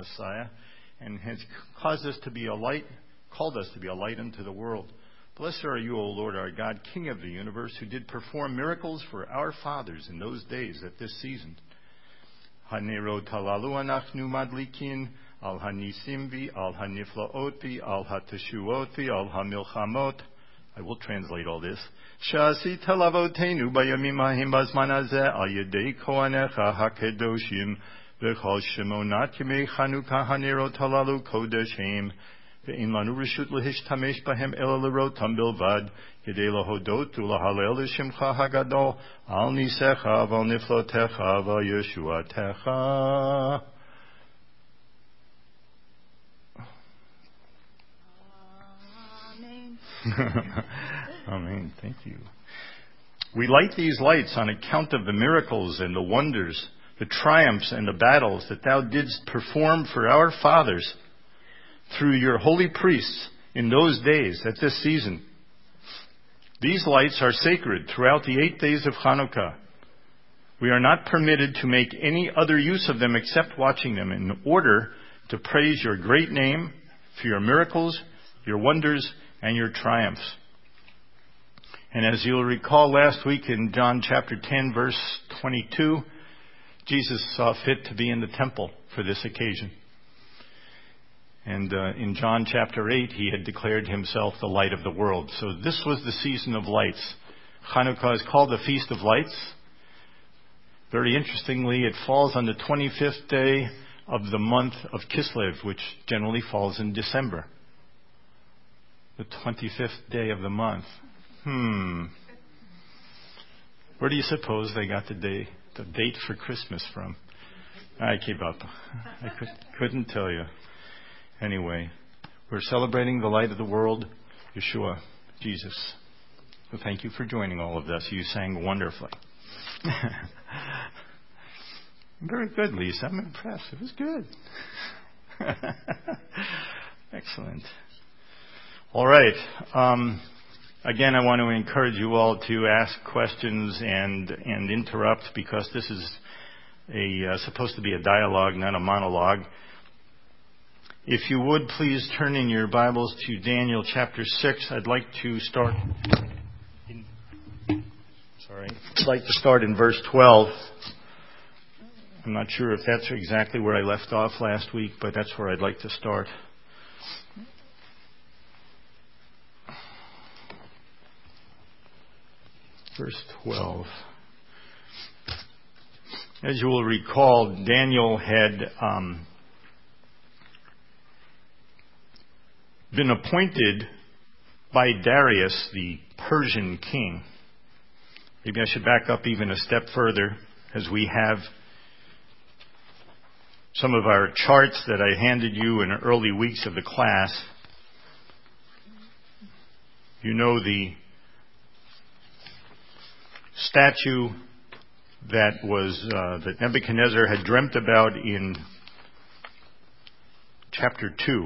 Messiah, and has caused us to be a light, called us to be a light unto the world. Blessed are you, O Lord our God, King of the universe, who did perform miracles for our fathers in those days at this season. Hanerot halalu anachnu madlikin al hanisimvi al haniflaoti al hatashuoti al hamilchamot. I will translate all this. Shasi talavotenu bayamim ahim bazman hazeh al yedei kohanecha hakedoshim v'chol shemonat yemei Chanukah hanerot halalu kodeshim. ואין לנו רשות להשתמש בהם אלא לראותם בלבד, כדי להודות ולהלל לשמך הגדול, על ניסיך ועל נפלאותיך ועל ישועתך. Amen. Amen. Thank you. We light these lights on account of the miracles and the wonders, the triumphs and the battles that thou didst perform for our fathers through your holy priests in those days, at this season. These lights are sacred throughout the 8 days of Chanukah. We are not permitted to make any other use of them except watching them in order to praise your great name for your miracles, your wonders, and your triumphs. And as you'll recall last week in John chapter 10, verse 22, Jesus saw fit to be in the temple for this occasion. And in John chapter 8, he had declared himself the light of the world. So this was the season of lights. Chanukah is called the Feast of Lights. Very interestingly, it falls on the 25th day of the month of Kislev, which generally falls in December. The 25th day of the month. Where do you suppose they got the date for Christmas from? I gave up. I couldn't tell you. Anyway, we're celebrating the light of the world, Yeshua, Jesus. So thank you for joining all of us. You sang wonderfully. Very good, Lisa. I'm impressed. It was good. Excellent. All right. Again, I want to encourage you all to ask questions and interrupt, because this is supposed to be a dialogue, not a monologue. If you would, please turn in your Bibles to Daniel chapter 6. I'd like to start in verse 12. I'm not sure if that's exactly where I left off last week, but that's where I'd like to start. Verse 12. As you will recall, Daniel had been appointed by Darius, the Persian king. Maybe I should back up even a step further, as we have some of our charts that I handed you in early weeks of the class. You know the statue that Nebuchadnezzar had dreamt about in chapter 2.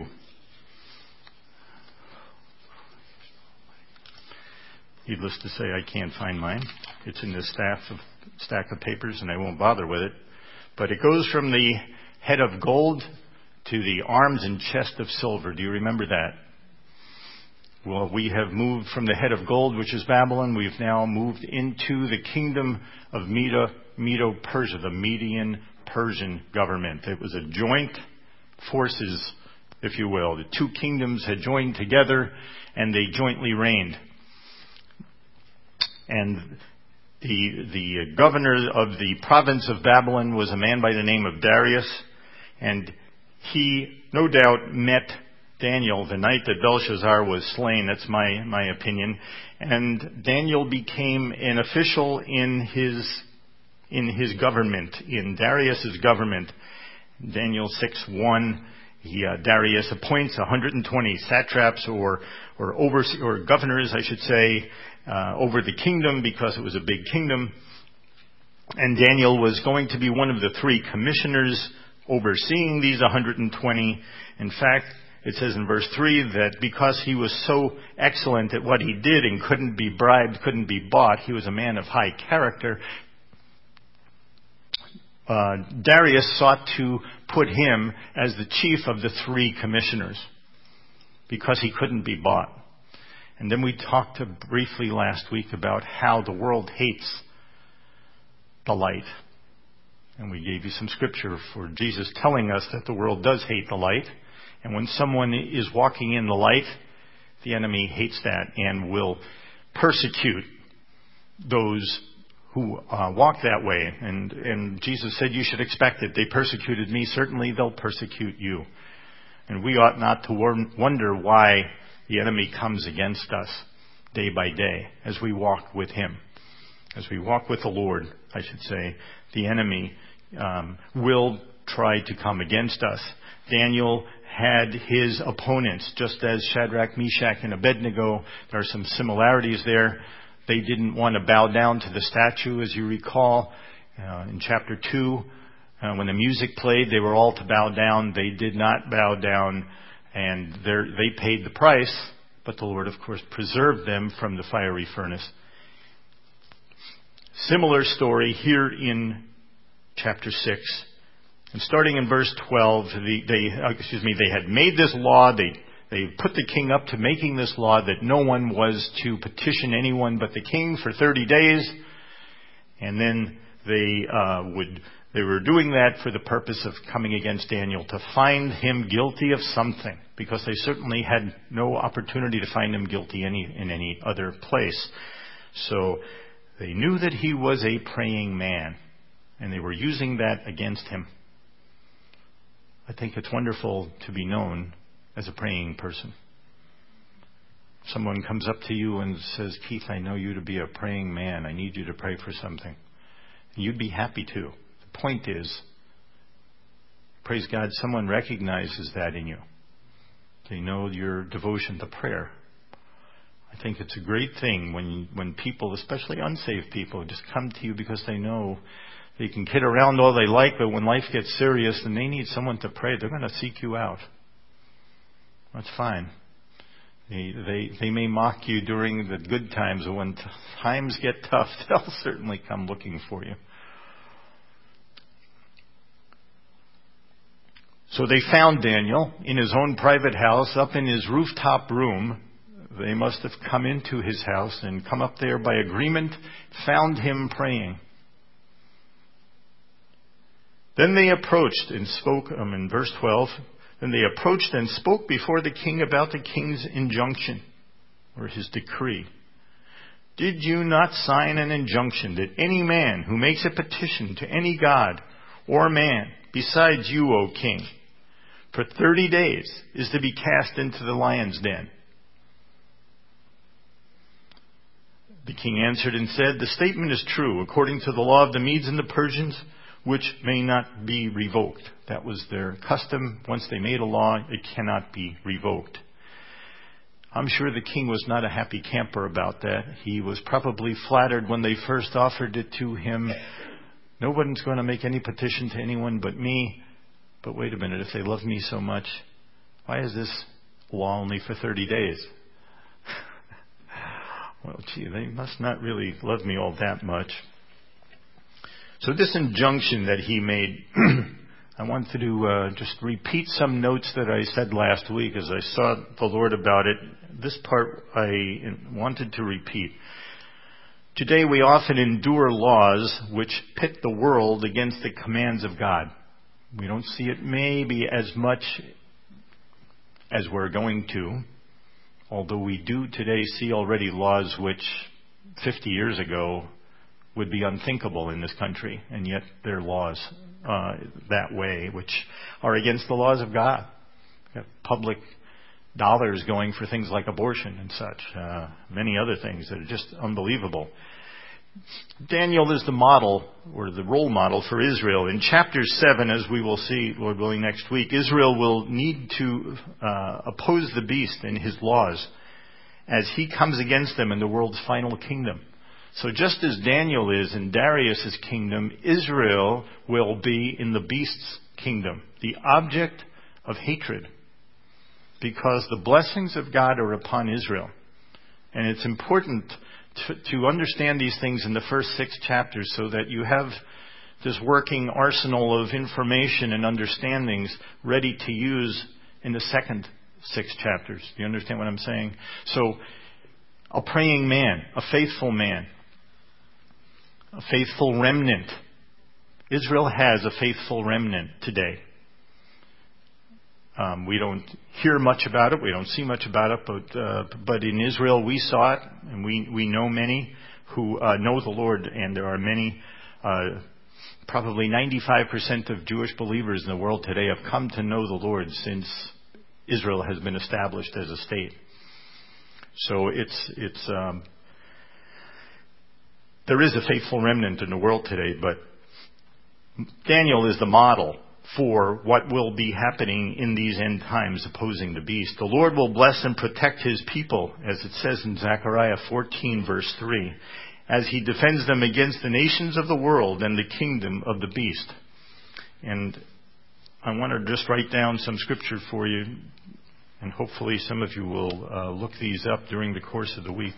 Needless to say, I can't find mine. It's in this stack of papers, and I won't bother with it. But it goes from the head of gold to the arms and chest of silver. Do you remember that? Well, we have moved from the head of gold, which is Babylon. We've now moved into the kingdom of Medo-Persia, the Median Persian government. It was a joint forces, if you will. The two kingdoms had joined together, and they jointly reigned. And the governor of the province of Babylon was a man by the name of Darius, and he no doubt met Daniel the night that Belshazzar was slain. That's my opinion. And Daniel became an official in his government, in Darius's government. Daniel 6:1. Darius appoints 120 satraps or governors, I should say, over the kingdom, because it was a big kingdom. And Daniel was going to be one of the 3 commissioners overseeing these 120. In fact, it says in verse 3 that because he was so excellent at what he did and couldn't be bribed, couldn't be bought, he was a man of high character, Darius sought to put him as the chief of the 3 commissioners because he couldn't be bought. And then we talked briefly last week about how the world hates the light. And we gave you some scripture for Jesus telling us that the world does hate the light. And when someone is walking in the light, the enemy hates that and will persecute those who walk that way. And Jesus said, you should expect it. They persecuted me. Certainly they'll persecute you. And we ought not to wonder why the enemy comes against us day by day as we walk with him. As we walk with the Lord, I should say, the enemy will try to come against us. Daniel had his opponents, just as Shadrach, Meshach, and Abednego. There are some similarities there. They didn't want to bow down to the statue, as you recall. In chapter 2, when the music played, they were all to bow down. They did not bow down, and they paid the price. But the Lord, of course, preserved them from the fiery furnace. Similar story here in chapter 6. And starting in verse 12, they had made this law. They put the king up to making this law that no one was to petition anyone but the king for 30 days. And then they were doing that for the purpose of coming against Daniel, to find him guilty of something, because they certainly had no opportunity to find him guilty in any other place. So they knew that he was a praying man, and they were using that against him. I think it's wonderful to be known as a praying person. Someone comes up to you and says, Keith, I know you to be a praying man. I need you to pray for something. And you'd be happy to. The point is, praise God, someone recognizes that in you. They know your devotion to prayer. I think it's a great thing when people, especially unsaved people, just come to you because they know they can kid around all they like, but when life gets serious and they need someone to pray, they're going to seek you out. That's fine. They may mock you during the good times, but when times get tough, they'll certainly come looking for you. So they found Daniel in his own private house, up in his rooftop room. They must have come into his house and come up there by agreement, found him praying. Then they approached and spoke, in verse 12, then they approached and spoke before the king about the king's injunction, or his decree. Did you not sign an injunction that any man who makes a petition to any god or man besides you, O king, for 30 days is to be cast into the lion's den? The king answered and said, the statement is true, according to the law of the Medes and the Persians, which may not be revoked. That was their custom. Once they made a law, it cannot be revoked. I'm sure the king was not a happy camper about that. He was probably flattered when they first offered it to him. No one's going to make any petition to anyone but me. But wait a minute, if they love me so much, why is this law only for 30 days? Well, gee, they must not really love me all that much. So this injunction that he made, I wanted to just repeat some notes that I said last week as I sought the Lord about it. This part I wanted to repeat. Today we often endure laws which pit the world against the commands of God. We don't see it maybe as much as we're going to, although we do today see already laws which 50 years ago would be unthinkable in this country, and yet there are laws that way which are against the laws of God. You have public dollars going for things like abortion and such, many other things that are just unbelievable. Daniel is the model, or the role model for Israel. In chapter 7, as we will see, Lord willing, next week, Israel will need to oppose the beast and his laws as he comes against them in the world's final kingdom. So just as Daniel is in Darius' kingdom, Israel will be in the beast's kingdom, the object of hatred, because the blessings of God are upon Israel. And it's important to understand these things in the first 6 chapters so that you have this working arsenal of information and understandings ready to use in the second 6 chapters. Do you understand what I'm saying? So, a praying man, a faithful remnant. Israel has a faithful remnant today. We don't hear much about it. We don't see much about it. But in Israel we saw it, and we know many who know the Lord, and there are many, probably 95% of Jewish believers in the world today have come to know the Lord since Israel has been established as a state. So there is a faithful remnant in the world today, but Daniel is the model for what will be happening in these end times opposing the beast. The Lord will bless and protect his people, as it says in Zechariah 14 verse 3, as he defends them against the nations of the world and the kingdom of the beast. And I want to just write down some scripture for you, and hopefully some of you will look these up during the course of the week.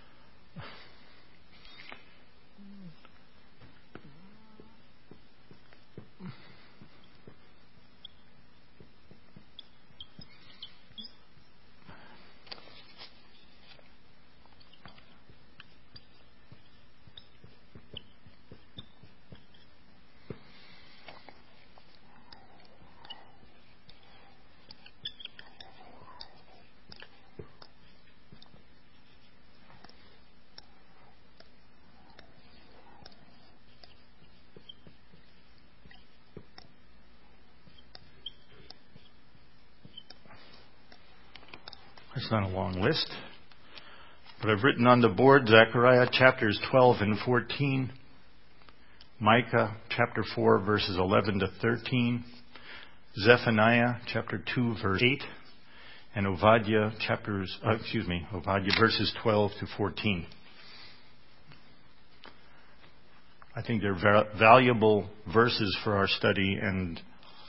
It's not a long list, but I've written on the board Zechariah chapters 12 and 14, Micah chapter 4 verses 11 to 13, Zephaniah chapter 2 verse 8, and Obadiah verses 12 to 14. I think they're valuable verses for our study, and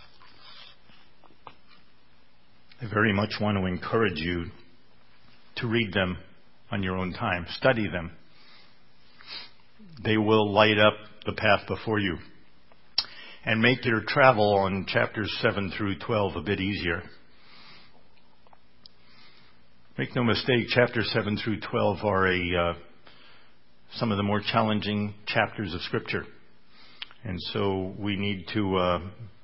I very much want to encourage you to read them on your own time. Study them. They will light up the path before you and make your travel on chapters 7 through 12 a bit easier. Make no mistake, chapters 7 through 12 are some of the more challenging chapters of Scripture. And so we need to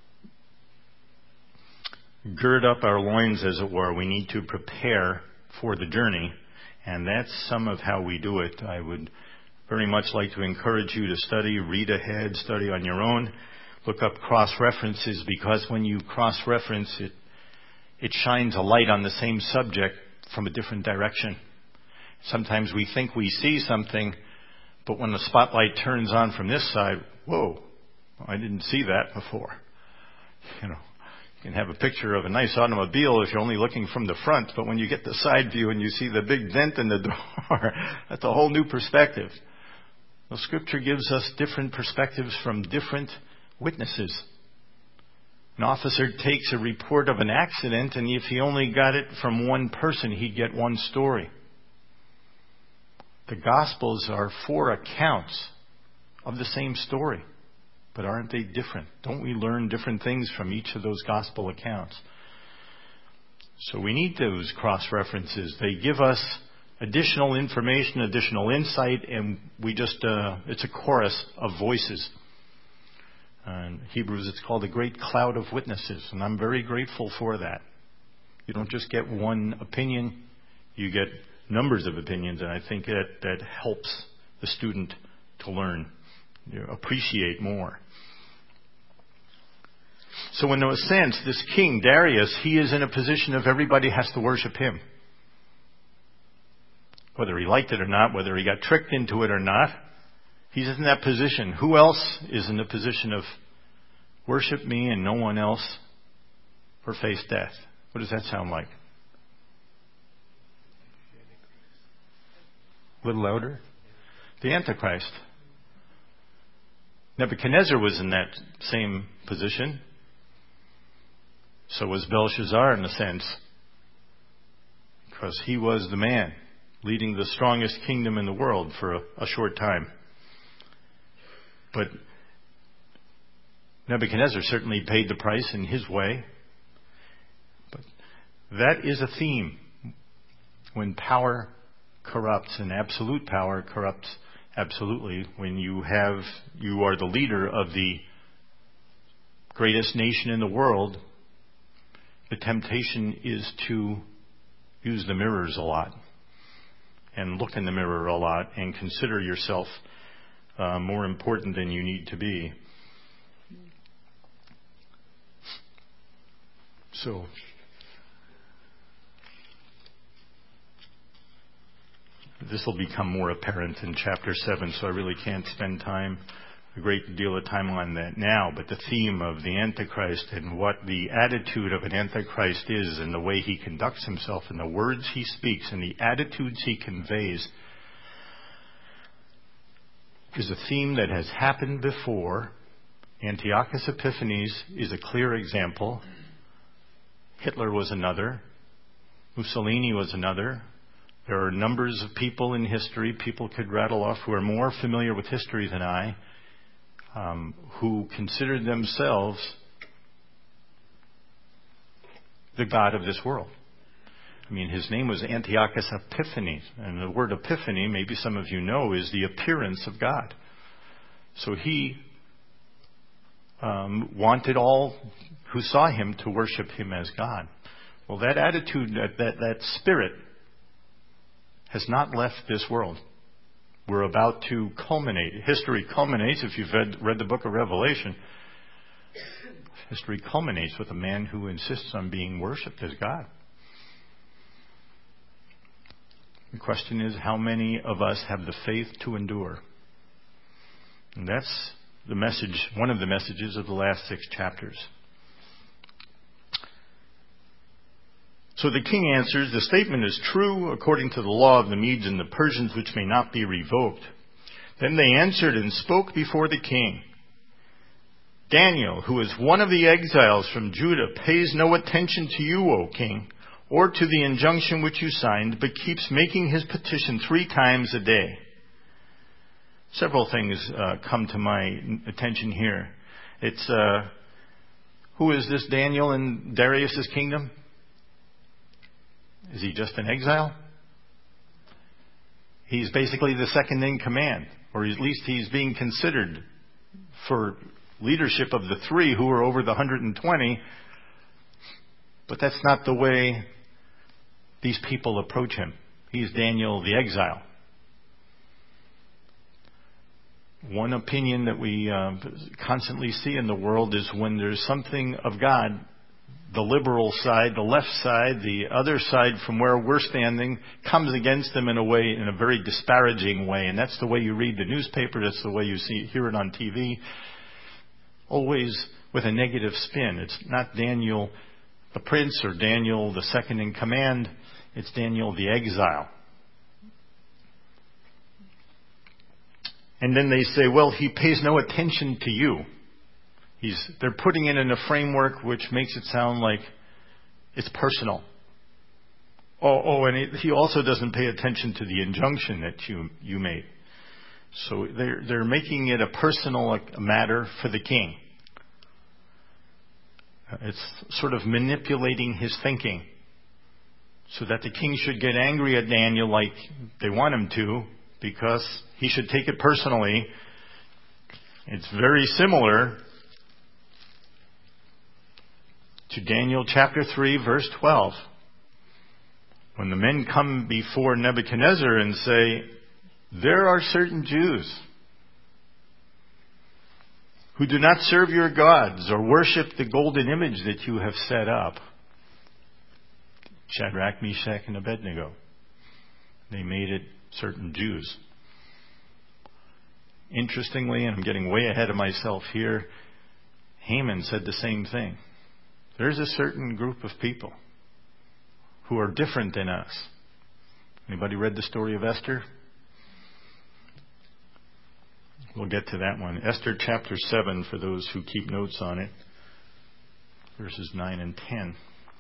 gird up our loins, as it were. We need to prepare for the journey, and that's some of how we do it. I would very much like to encourage you to study, read ahead, study on your own, look up cross-references, because when you cross-reference it shines a light on the same subject from a different direction. Sometimes we think we see something, but when the spotlight turns on from this side, whoa, I didn't see that before. You can have a picture of a nice automobile if you're only looking from the front, but when you get the side view and you see the big dent in the door, that's a whole new perspective. Well, Scripture gives us different perspectives from different witnesses. An officer takes a report of an accident, and if he only got it from one person, he'd get one story. The Gospels are 4 accounts of the same story. But aren't they different? Don't we learn different things from each of those gospel accounts? So we need those cross-references. They give us additional information, additional insight, and it's a chorus of voices. In Hebrews, it's called a great cloud of witnesses, and I'm very grateful for that. You don't just get one opinion, you get numbers of opinions, and I think that helps the student to learn, appreciate more. So in a sense, this king, Darius, he is in a position of everybody has to worship him. Whether he liked it or not, whether he got tricked into it or not, he's in that position. Who else is in the position of worship me and no one else, or face death? What does that sound like? A little louder? The Antichrist. Nebuchadnezzar was in that same position. So was Belshazzar, in a sense, because he was the man leading the strongest kingdom in the world for a short time. But Nebuchadnezzar certainly paid the price in his way. But that is a theme. When power corrupts and absolute power corrupts absolutely, when you are the leader of the greatest nation in the world, the temptation is to use the mirrors a lot and look in the mirror a lot and consider yourself more important than you need to be. So, this will become more apparent in chapter 7, so I really can't spend a great deal of time on that now. But the theme of the Antichrist and what the attitude of an Antichrist is and the way he conducts himself and the words he speaks and the attitudes he conveys is a theme that has happened before. Antiochus Epiphanes is a clear example. Hitler was another. Mussolini was another. There are numbers of people in history, people could rattle off who are more familiar with history than I, who considered themselves the God of this world. I mean, his name was Antiochus Epiphanes, and the word epiphany, maybe some of you know, is the appearance of God. So he wanted all who saw him to worship him as God. Well, that attitude, that spirit, has not left this world. We're about to culminate. History culminates, if you've read the book of Revelation, history culminates with a man who insists on being worshipped as God. The question is, how many of us have the faith to endure? And that's the message, one of the messages of the last 6 chapters. So the king answers, the statement is true according to the law of the Medes and the Persians, which may not be revoked. Then they answered and spoke before the king. Daniel, who is one of the exiles from Judah, pays no attention to you, O king, or to the injunction which you signed, but keeps making his petition 3 times a day. Several things come to my attention here. It's, who is this Daniel in Darius' kingdom? Is he just an exile? He's basically the second in command, or at least he's being considered for leadership of the 3 who are over the 120. But that's not the way these people approach him. He's Daniel the exile. One opinion that we constantly see in the world is when there's something of God, the liberal side, the left side, the other side from where we're standing comes against them in a very disparaging way. And that's the way you read the newspaper. That's the way you hear it on TV. Always with a negative spin. It's not Daniel the prince or Daniel the second in command. It's Daniel the exile. And then they say, well, he pays no attention to you. They're putting it in a framework which makes it sound like it's personal. And he also doesn't pay attention to the injunction that you made. So they're making it a personal matter for the king. It's sort of manipulating his thinking so that the king should get angry at Daniel like they want him to, because he should take it personally. It's very similar to Daniel chapter 3, verse 12. When the men come before Nebuchadnezzar and say, there are certain Jews who do not serve your gods or worship the golden image that you have set up. Shadrach, Meshach, and Abednego. They made it certain Jews. Interestingly, and I'm getting way ahead of myself here, Haman said the same thing. There's a certain group of people who are different than us. Anybody read the story of Esther? We'll get to that one. Esther chapter 7, for those who keep notes on it, verses 9 and 10.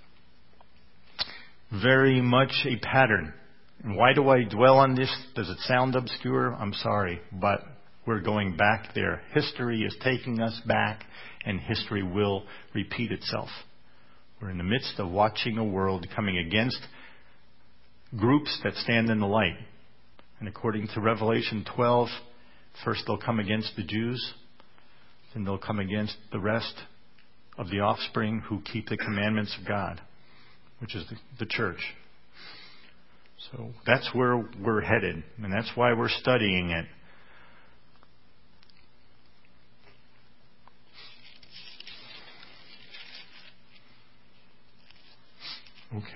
Very much a pattern. And why do I dwell on this? Does it sound obscure? I'm sorry, but we're going back there. History is taking us back, and history will repeat itself. We're in the midst of watching a world coming against groups that stand in the light. And according to Revelation 12, first they'll come against the Jews, then they'll come against the rest of the offspring who keep the commandments of God, which is the church. So that's where we're headed, and that's why we're studying it. Okay.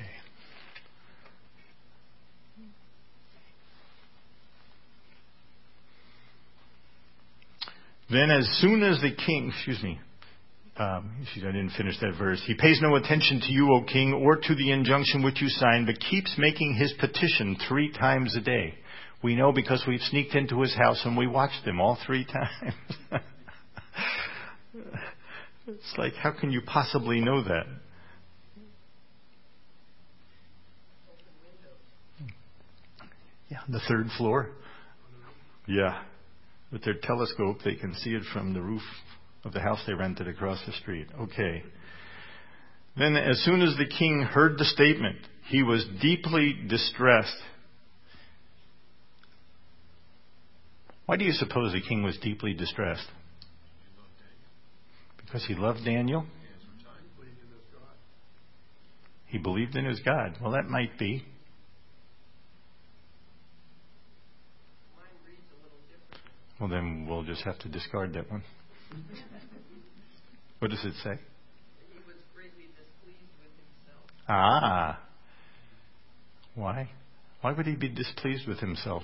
Then as soon as the king, I didn't finish that verse. He pays no attention to you, O king, or to the injunction which you signed, but keeps making his petition 3 times a day. We know because we've sneaked into his house and we watched him all 3 times. It's like, how can you possibly know that? Yeah, on the 3rd floor. Yeah. With their telescope, they can see it from the roof of the house they rented across the street. Okay. Then as soon as the king heard the statement, he was deeply distressed. Why do you suppose the king was deeply distressed? Because he loved Daniel? He believed in his God. Well, that might be. Well, then we'll just have to discard that one. What does it say? He was greatly displeased with himself. Ah. Why? Why would he be displeased with himself?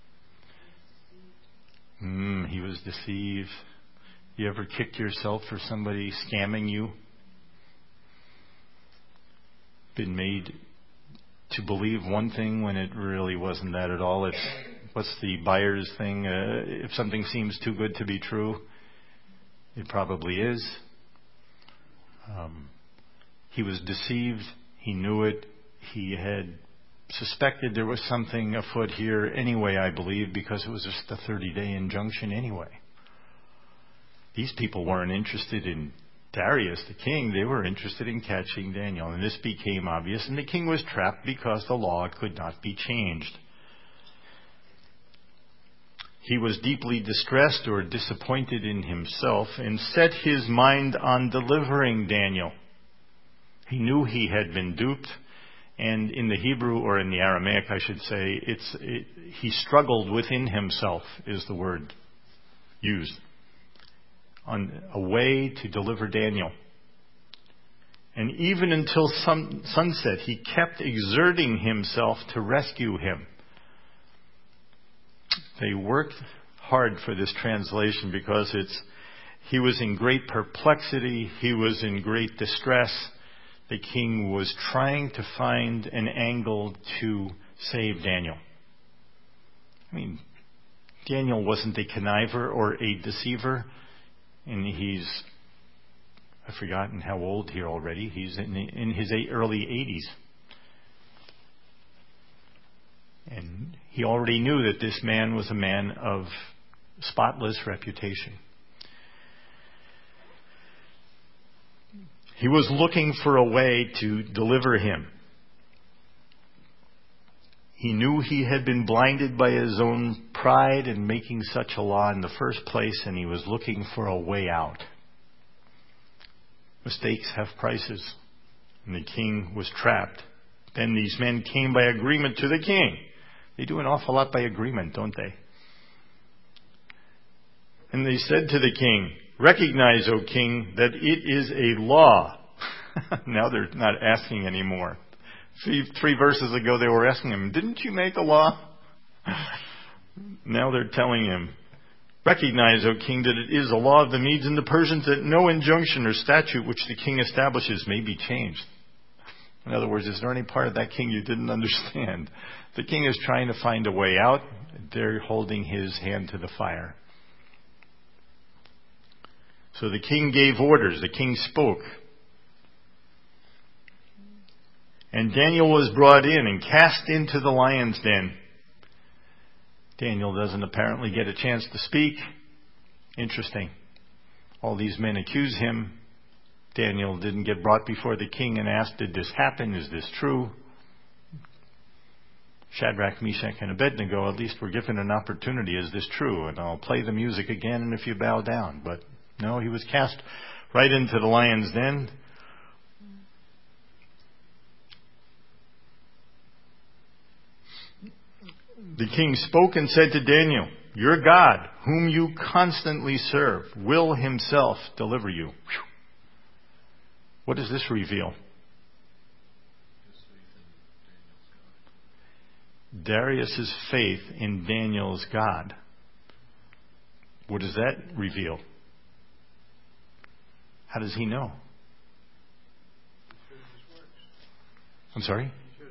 He was deceived. You ever kicked yourself for somebody scamming you? Been made to believe one thing when it really wasn't that at all. What's the buyer's thing? If something seems too good to be true, it probably is. He was deceived. He knew it. He had suspected there was something afoot here anyway, I believe, because it was just a 30-day injunction anyway. These people weren't interested in Darius, the king. They were interested in catching Daniel. And this became obvious. And the king was trapped because the law could not be changed. He was deeply distressed or disappointed in himself and set his mind on delivering Daniel. He knew he had been duped, and in the Hebrew, or in the Aramaic I should say, he struggled within himself is the word used, on a way to deliver Daniel. And even until sunset, he kept exerting himself to rescue him. They worked hard for this translation because he was in great perplexity. He was in great distress. The king was trying to find an angle to save Daniel. I mean, Daniel wasn't a conniver or a deceiver. And I've forgotten how old here already. He's in his early 80s. And he already knew that this man was a man of spotless reputation. He was looking for a way to deliver him. He knew he had been blinded by his own pride in making such a law in the first place, and he was looking for a way out. Mistakes have prices, and the king was trapped. Then these men came by agreement to the king. They do an awful lot by agreement, don't they? And they said to the king, "Recognize, O king, that it is a law." Now they're not asking anymore. Three verses ago they were asking him, "Didn't you make a law?" Now they're telling him, "Recognize, O king, that it is a law of the Medes and the Persians that no injunction or statute which the king establishes may be changed." In other words, is there any part of that king you didn't understand? The king is trying to find a way out. They're holding his hand to the fire. So the king gave orders. The king spoke. And Daniel was brought in and cast into the lion's den. Daniel doesn't apparently get a chance to speak. Interesting. All these men accuse him. Daniel didn't get brought before the king and asked, did this happen? Is this true? Shadrach, Meshach, and Abednego, at least were given an opportunity. Is this true? And I'll play the music again, and if you bow down. But no, he was cast right into the lion's den. The king spoke and said to Daniel, your God, whom you constantly serve, will himself deliver you. Whew. What does this reveal? Darius's faith in Daniel's God. What does that reveal? How does he know? I'm sorry?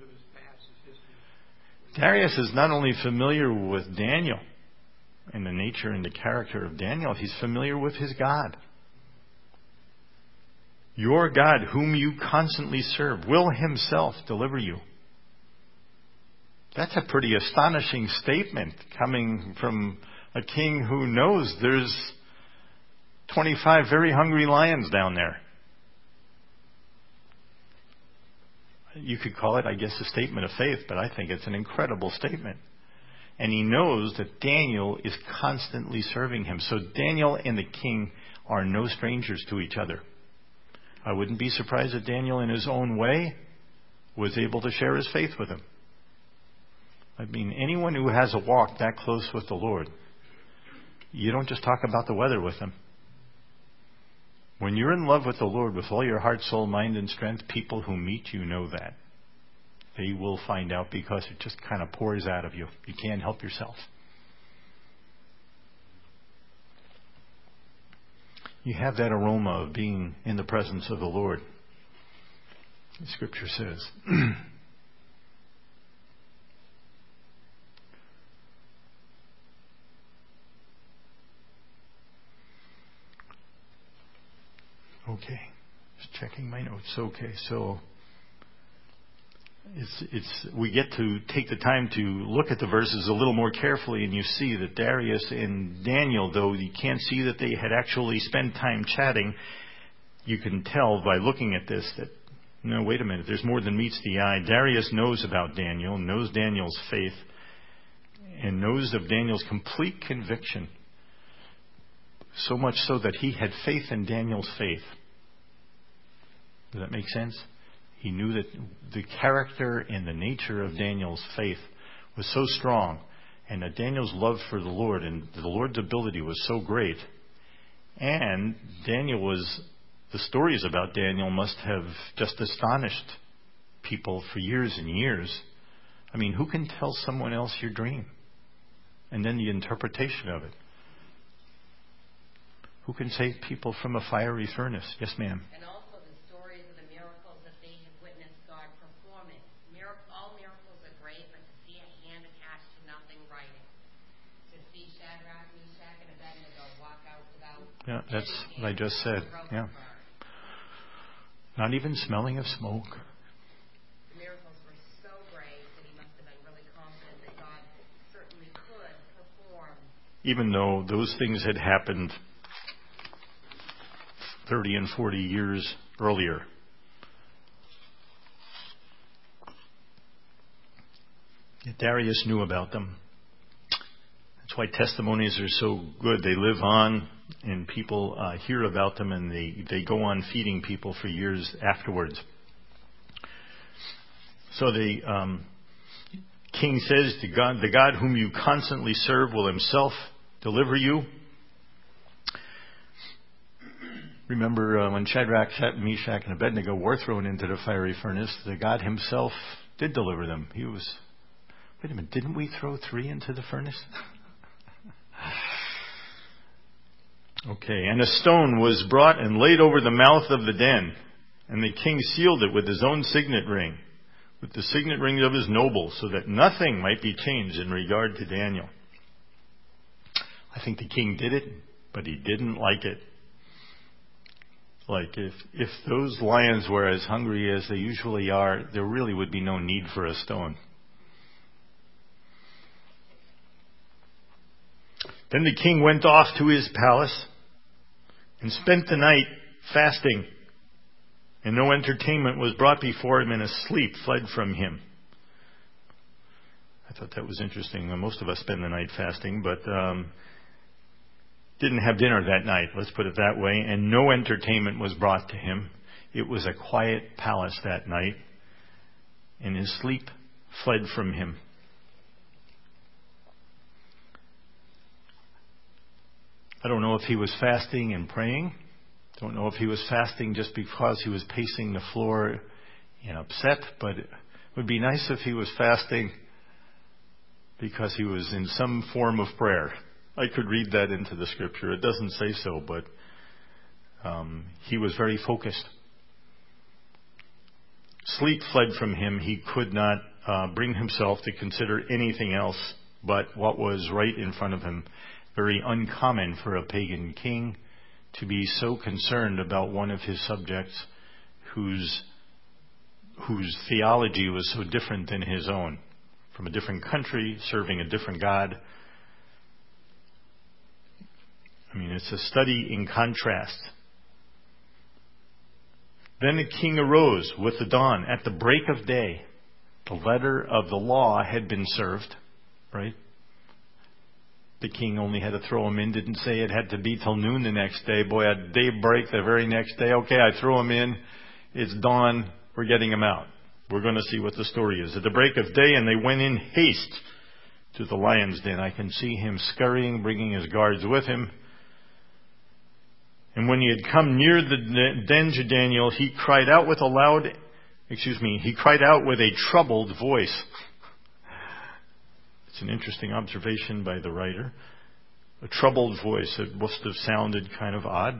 Darius is not only familiar with Daniel and the nature and the character of Daniel, he's familiar with his God. Your God, whom you constantly serve, will himself deliver you. That's a pretty astonishing statement coming from a king who knows there's 25 very hungry lions down there. You could call it, I guess, a statement of faith, but I think it's an incredible statement. And he knows that Daniel is constantly serving him. So Daniel and the king are no strangers to each other. I wouldn't be surprised if Daniel, in his own way, was able to share his faith with him. I mean, anyone who has a walk that close with the Lord, you don't just talk about the weather with them. When you're in love with the Lord with all your heart, soul, mind, and strength, people who meet you know that. They will find out because it just kind of pours out of you. You can't help yourself. You have that aroma of being in the presence of the Lord. The Scripture says. Okay, just checking my notes. Okay, so we get to take the time to look at the verses a little more carefully, and you see that Darius and Daniel, though you can't see that they had actually spent time chatting, you can tell by looking at this that, no, wait a minute, there's more than meets the eye. Darius knows about Daniel, knows Daniel's faith, and knows of Daniel's complete conviction. So much so that he had faith in Daniel's faith. Does that make sense? He knew that the character and the nature of Daniel's faith was so strong, and that Daniel's love for the Lord and the Lord's ability was so great. And the stories about Daniel must have just astonished people for years and years. I mean, who can tell someone else your dream? And then the interpretation of it. Who can save people from a fiery furnace? Yes, ma'am. And also the stories of the miracles that they have witnessed God performing. All miracles are great, but to see a hand attached to nothing writing. To see Shadrach, Meshach, and Abednego walk out without... Yeah, that's what I just said. Yeah. Not even smelling of smoke. The miracles were so great that he must have been really confident that God certainly could perform. Even though those things had happened 30 and 40 years earlier. Darius knew about them. That's why testimonies are so good. They live on, and people hear about them, and they go on feeding people for years afterwards. So the king says, the God whom you constantly serve will himself deliver you. Remember when Shadrach, Meshach, and Abednego were thrown into the fiery furnace, the God himself did deliver them. Wait a minute, didn't we throw 3 into the furnace? Okay, and a stone was brought and laid over the mouth of the den, and the king sealed it with his own signet ring, with the signet ring of his nobles, so that nothing might be changed in regard to Daniel. I think the king did it, but he didn't like it. Like, if those lions were as hungry as they usually are, there really would be no need for a stone. Then the king went off to his palace, and spent the night fasting. And no entertainment was brought before him, and a sleep fled from him. I thought that was interesting. Most of us spend the night fasting, but didn't have dinner that night, let's put it that way. And no entertainment was brought to him. It was a quiet palace that night, and his sleep fled from him. I don't know if he was fasting and praying. Don't know if he was fasting just because he was pacing the floor and upset, but it would be nice if he was fasting because he was in some form of prayer. I could read that into the scripture. It doesn't say so, but he was very focused. Sleep fled from him. He could not bring himself to consider anything else but what was right in front of him. Very uncommon for a pagan king to be so concerned about one of his subjects whose theology was so different than his own, from a different country, serving a different God. I mean, it's a study in contrast. Then the king arose with the dawn at the break of day. The letter of the law had been served, right? The king only had to throw him in. Didn't say it had to be till noon the next day. Boy, at daybreak the very next day, okay, I throw him in. It's dawn. We're getting him out. We're going to see what the story is. At the break of day, and they went in haste to the lion's den. I can see him scurrying, bringing his guards with him. And when he had come near the den to Daniel, he cried out with a troubled voice. It's an interesting observation by the writer. A troubled voice. It must have sounded kind of odd.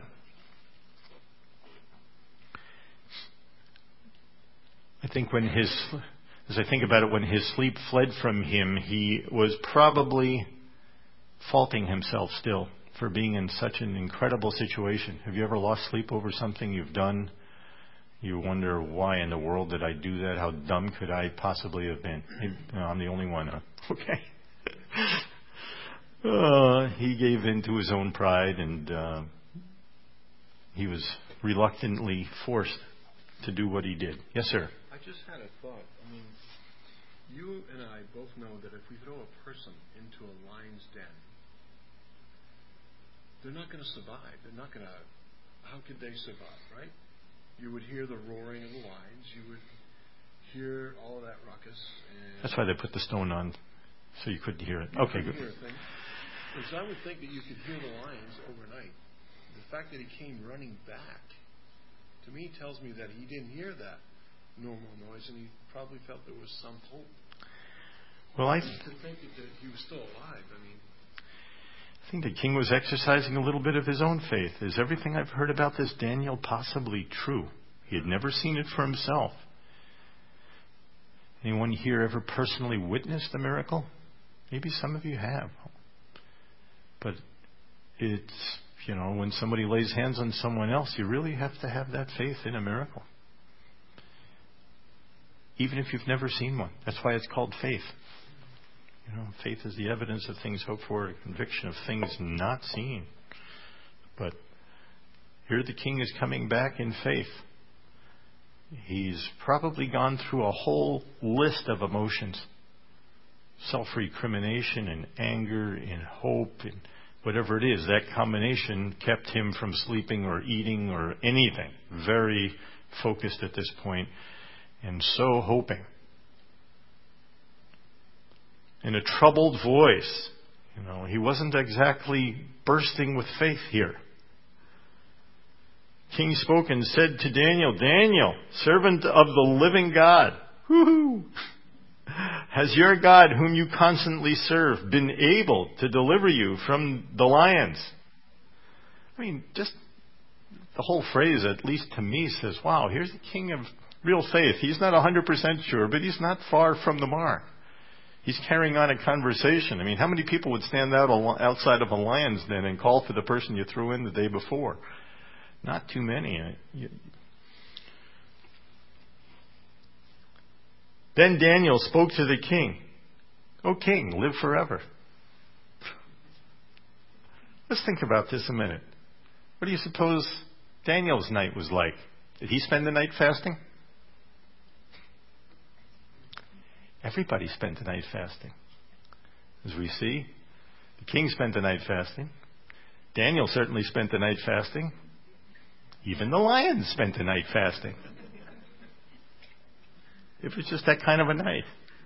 I think as I think about it, when his sleep fled from him, he was probably faulting himself still for being in such an incredible situation. Have you ever lost sleep over something you've done? You wonder, why in the world did I do that? How dumb could I possibly have been? No, I'm the only one. Okay. He gave in to his own pride, and he was reluctantly forced to do what he did. Yes, sir. I just had a thought. I mean, you and I both know that if we throw a person into a lion's den, they're not going to survive. How could they survive, right? You would hear the roaring of the lions. You would hear all of that ruckus. And that's why they put the stone on, so you couldn't hear it. Okay, good. Because I would think that you could hear the lions overnight. The fact that he came running back, to me, tells me that he didn't hear that normal noise, and he probably felt there was some hope. Well, I to think that he was still alive. I think the king was exercising a little bit of his own faith. Is everything I've heard about this Daniel possibly true? He had never seen it for himself. Anyone here ever personally witnessed a miracle? Maybe some of you have. But it's, when somebody lays hands on someone else, you really have to have that faith in a miracle. Even if you've never seen one. That's why it's called faith. Faith is the evidence of things hoped for, a conviction of things not seen. But here the king is coming back in faith. He's probably gone through a whole list of emotions. Self-recrimination and anger and hope and whatever it is. That combination kept him from sleeping or eating or anything. Very focused at this point and so hoping. In a troubled voice. He wasn't exactly bursting with faith here. King spoke and said to Daniel, Daniel, servant of the living God, has your God, whom you constantly serve, been able to deliver you from the lions? I mean, just the whole phrase, at least to me, says, wow, here's the king of real faith. He's not 100% sure, but he's not far from the mark. He's carrying on a conversation. I mean, how many people would stand outside of a lion's den and call for the person you threw in the day before? Not too many. Then Daniel spoke to the king. O king, live forever. Let's think about this a minute. What do you suppose Daniel's night was like? Did he spend the night fasting? Everybody spent the night fasting. As we see, the king spent the night fasting. Daniel certainly spent the night fasting. Even the lions spent the night fasting. It was just that kind of a night.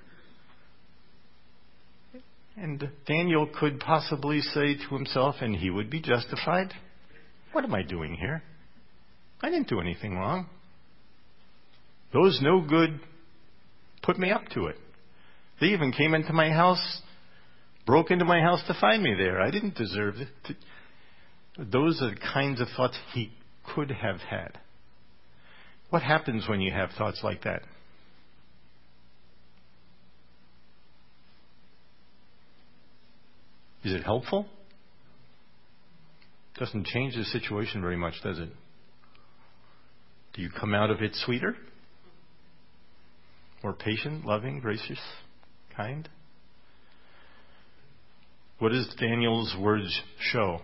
And Daniel could possibly say to himself, and he would be justified, what am I doing here? I didn't do anything wrong. Those no good put me up to it. They even came into my house, broke into my house to find me there. I didn't deserve it. Those are the kinds of thoughts he could have had. What happens when you have thoughts like that? Is it helpful? Doesn't change the situation very much, does it? Do you come out of it sweeter? More patient, loving, gracious, kind? What does Daniel's words show?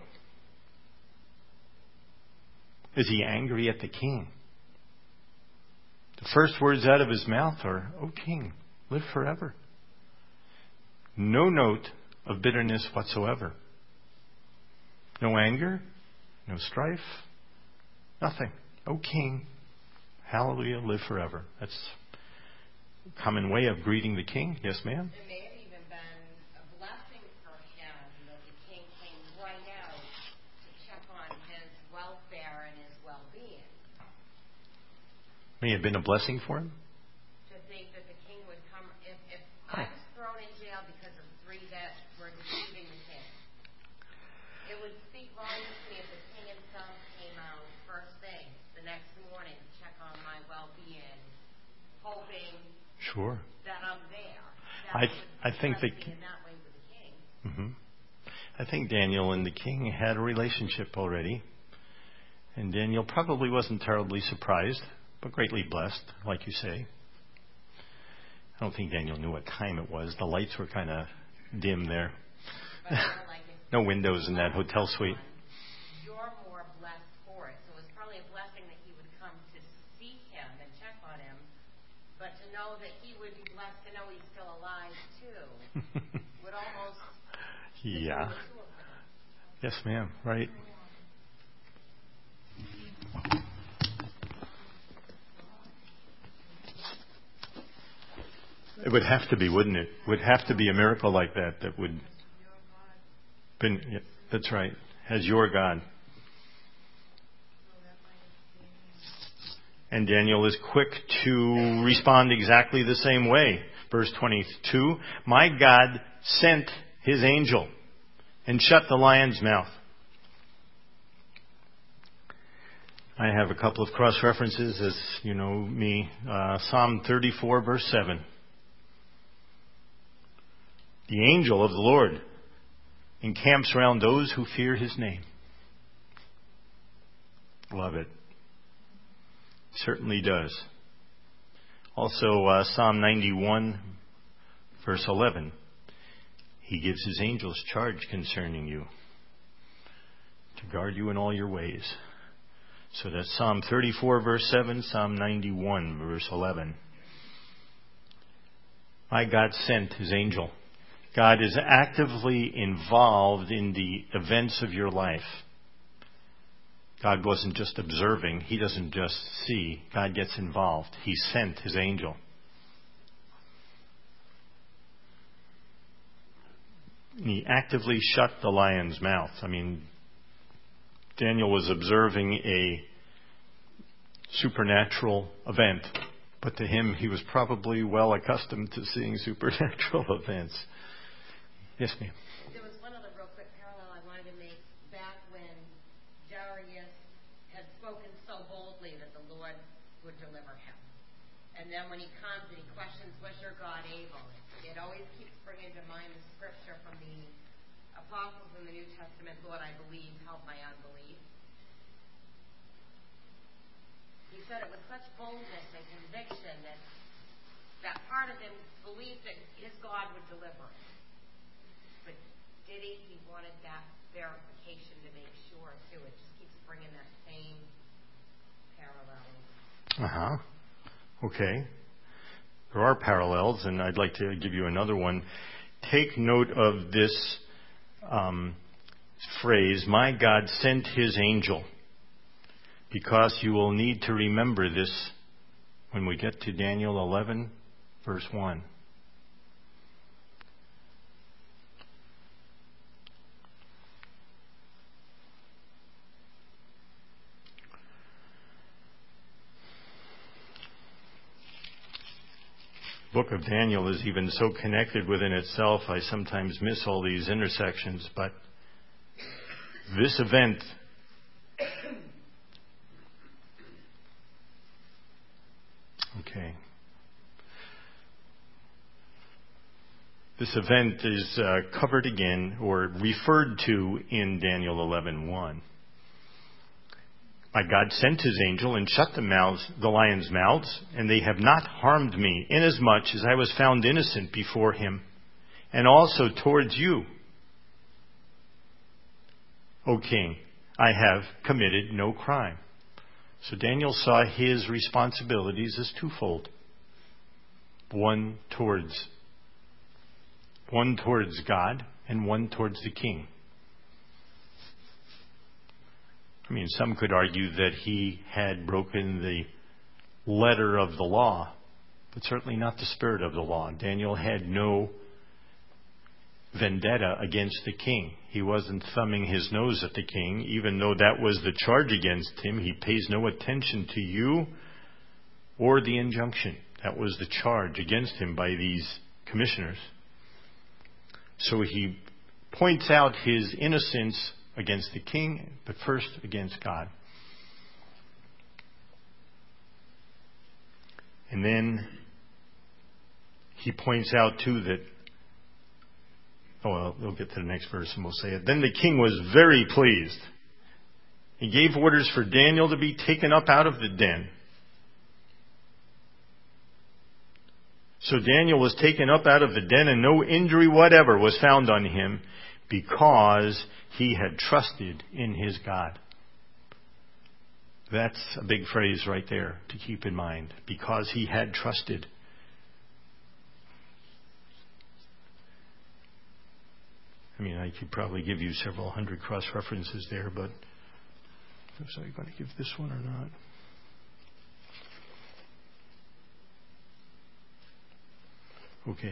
Is he angry at the king? The first words out of his mouth are, "O king, live forever." No note of bitterness whatsoever. No anger, no strife, nothing. "O king, hallelujah, live forever." That's a common way of greeting the king. Yes, ma'am? It may have even been a blessing for him that the king came right out to check on his welfare and his well-being. May have been a blessing for him. To think that the king would come, if I was thrown in jail because of three that were deceiving the king, it would speak volumes to me if the king himself came out first thing the next morning to check on my well-being, hoping Sure. that I'm there. I think the in that way with the king. Mm-hmm. I think Daniel and the king had a relationship already. And Daniel probably wasn't terribly surprised, but greatly blessed, like you say. I don't think Daniel knew what time it was. The lights were kind of dim there. No windows in that hotel suite. You're more blessed for it. So it was probably a blessing that he would come to see him and check on him. But to know that he would be blessed to know he's still alive, too, would almost... Yeah. Yes, ma'am. Right. It would have to be, wouldn't it? Would have to be a miracle like that that would... Yeah, that's right. As your God. And Daniel is quick to respond exactly the same way. Verse 22, "My God sent his angel and shut the lion's mouth." I have a couple of cross-references, as you know me. Psalm 34, verse 7. "The angel of the Lord encamps around those who fear his name." Love it. Certainly does. Also, Psalm 91, verse 11. "He gives his angels charge concerning you, to guard you in all your ways." So that's Psalm 34, verse 7, Psalm 91, verse 11. My God sent his angel. God is actively involved in the events of your life. God wasn't just observing. He doesn't just see. God gets involved. He sent his angel. He actively shut the lion's mouth. I mean, Daniel was observing a supernatural event, but to him, he was probably well accustomed to seeing supernatural events. Yes, ma'am. There was one other real quick parallel I wanted to make back when Darius had spoken so boldly that the Lord would deliver him. And then when he comes and he questions, was your God able? It always keeps bringing to mind the scripture from the apostles in the New Testament, Lord, I believe, help my unbelief. He said it with such boldness and conviction that part of him believed that his God would deliver him. But did he? He wanted that verification to make sure, too. It just keeps bringing that same parallel. Okay. There are parallels, and I'd like to give you another one. Take note of this phrase, my God sent his angel, because you will need to remember this when we get to Daniel 11, verse 1. The book of Daniel is even so connected within itself, I sometimes miss all these intersections, but this event This event is covered again or referred to in Daniel 11:1. My God sent his angel and shut the lions' mouths, and they have not harmed me, inasmuch as I was found innocent before him, and also towards you, O king. I have committed no crime. So Daniel saw his responsibilities as twofold. One towards God and one towards the king. I mean, some could argue that he had broken the letter of the law, but certainly not the spirit of the law. Daniel had no vendetta against the king. He wasn't thumbing his nose at the king, even though that was the charge against him. He pays no attention to you or the injunction. That was the charge against him by these commissioners. So he points out his innocence against the king, but first against God. And then he points out too that, we'll get to the next verse and we'll say it. Then the king was very pleased. He gave orders for Daniel to be taken up out of the den. So Daniel was taken up out of the den, and no injury whatever was found on him, because he had trusted in his God. That's a big phrase right there to keep in mind. Because he had trusted. I mean, I could probably give you several hundred cross-references there, but was I going to give this one or not? Okay,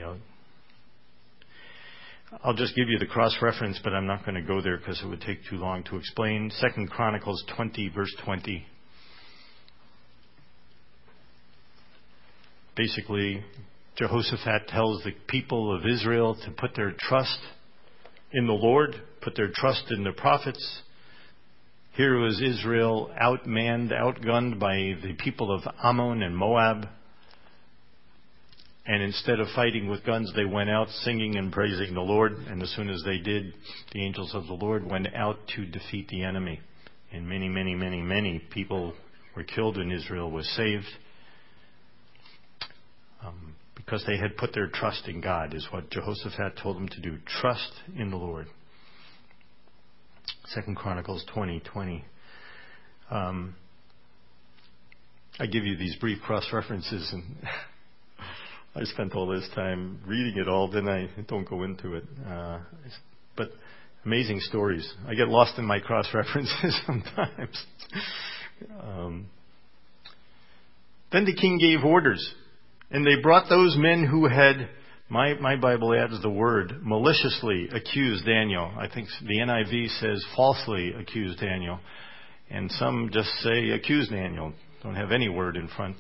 I'll just give you the cross-reference, but I'm not going to go there because it would take too long to explain. 2 Chronicles 20, verse 20. Basically, Jehoshaphat tells the people of Israel to put their trust in the Lord, put their trust in the prophets. Here was Israel outmanned, outgunned by the people of Ammon and Moab. And instead of fighting with guns, they went out singing and praising the Lord. And as soon as they did, the angels of the Lord went out to defeat the enemy. And many, many, many, many people were killed, and Israel was saved. Because they had put their trust in God, is what Jehoshaphat told them to do. Trust in the Lord. 2 Chronicles 20:20. I give you these brief cross-references, and I spent all this time reading it all, then I don't go into it. But amazing stories. I get lost in my cross-references sometimes. Then the king gave orders, and they brought those men who had, my Bible adds the word, maliciously accused Daniel. I think the NIV says falsely accused Daniel. And some just say accused Daniel. Don't have any word in front.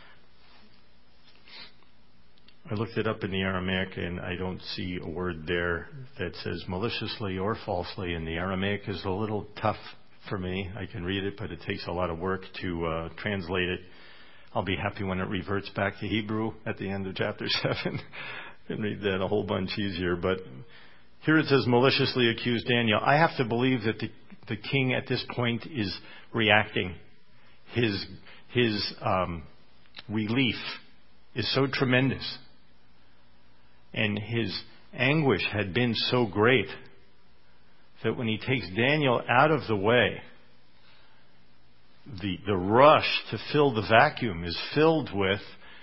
I looked it up in the Aramaic, and I don't see a word there that says maliciously or falsely. And the Aramaic is a little tough for me. I can read it, but it takes a lot of work to translate it. I'll be happy when it reverts back to Hebrew at the end of chapter 7. I can read that a whole bunch easier. But here it says maliciously accused Daniel. I have to believe that the king at this point is reacting. His relief is so tremendous. And his anguish had been so great that when he takes Daniel out of the way, the rush to fill the vacuum is filled with,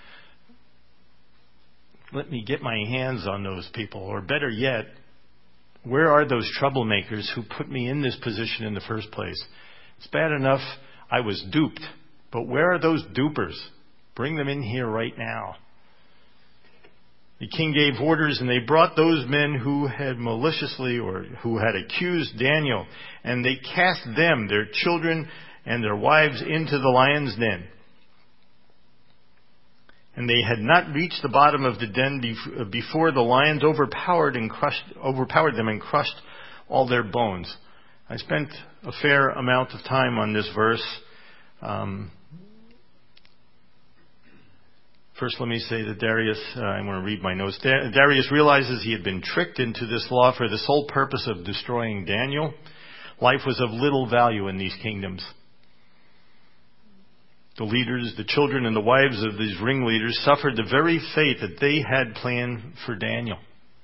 let me get my hands on those people. Or better yet, where are those troublemakers who put me in this position in the first place? It's bad enough I was duped, but where are those dupers? Bring them in here right now. The king gave orders, and they brought those men who had maliciously or who had accused Daniel, and they cast them, their children, and their wives into the lion's den. And they had not reached the bottom of the den before the lions overpowered them and crushed all their bones. I spent a fair amount of time on this verse. First, let me say that Darius, I'm going to read my notes. Darius realizes he had been tricked into this law for the sole purpose of destroying Daniel. Life was of little value in these kingdoms. The leaders, the children, and the wives of these ringleaders suffered the very fate that they had planned for Daniel.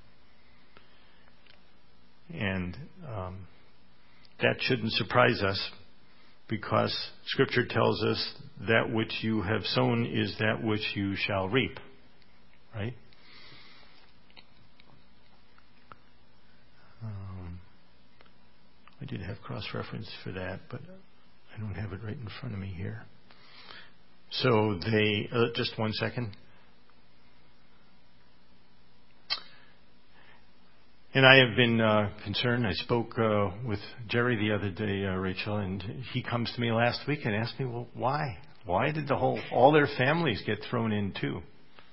And that shouldn't surprise us, because Scripture tells us that which you have sown is that which you shall reap. Right? I did have cross-reference for that, but I don't have it right in front of me here. So they, just one second. And I have been concerned. I spoke with Jerry the other day, Rachel, and he comes to me last week and asked me, well, why? Why did all their families get thrown in too?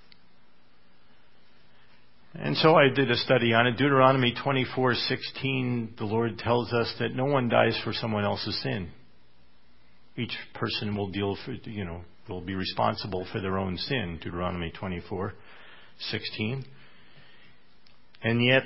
And so I did a study on it. Deuteronomy 24:16, the Lord tells us that no one dies for someone else's sin. Each person will will be responsible for their own sin, Deuteronomy 24:16. And yet,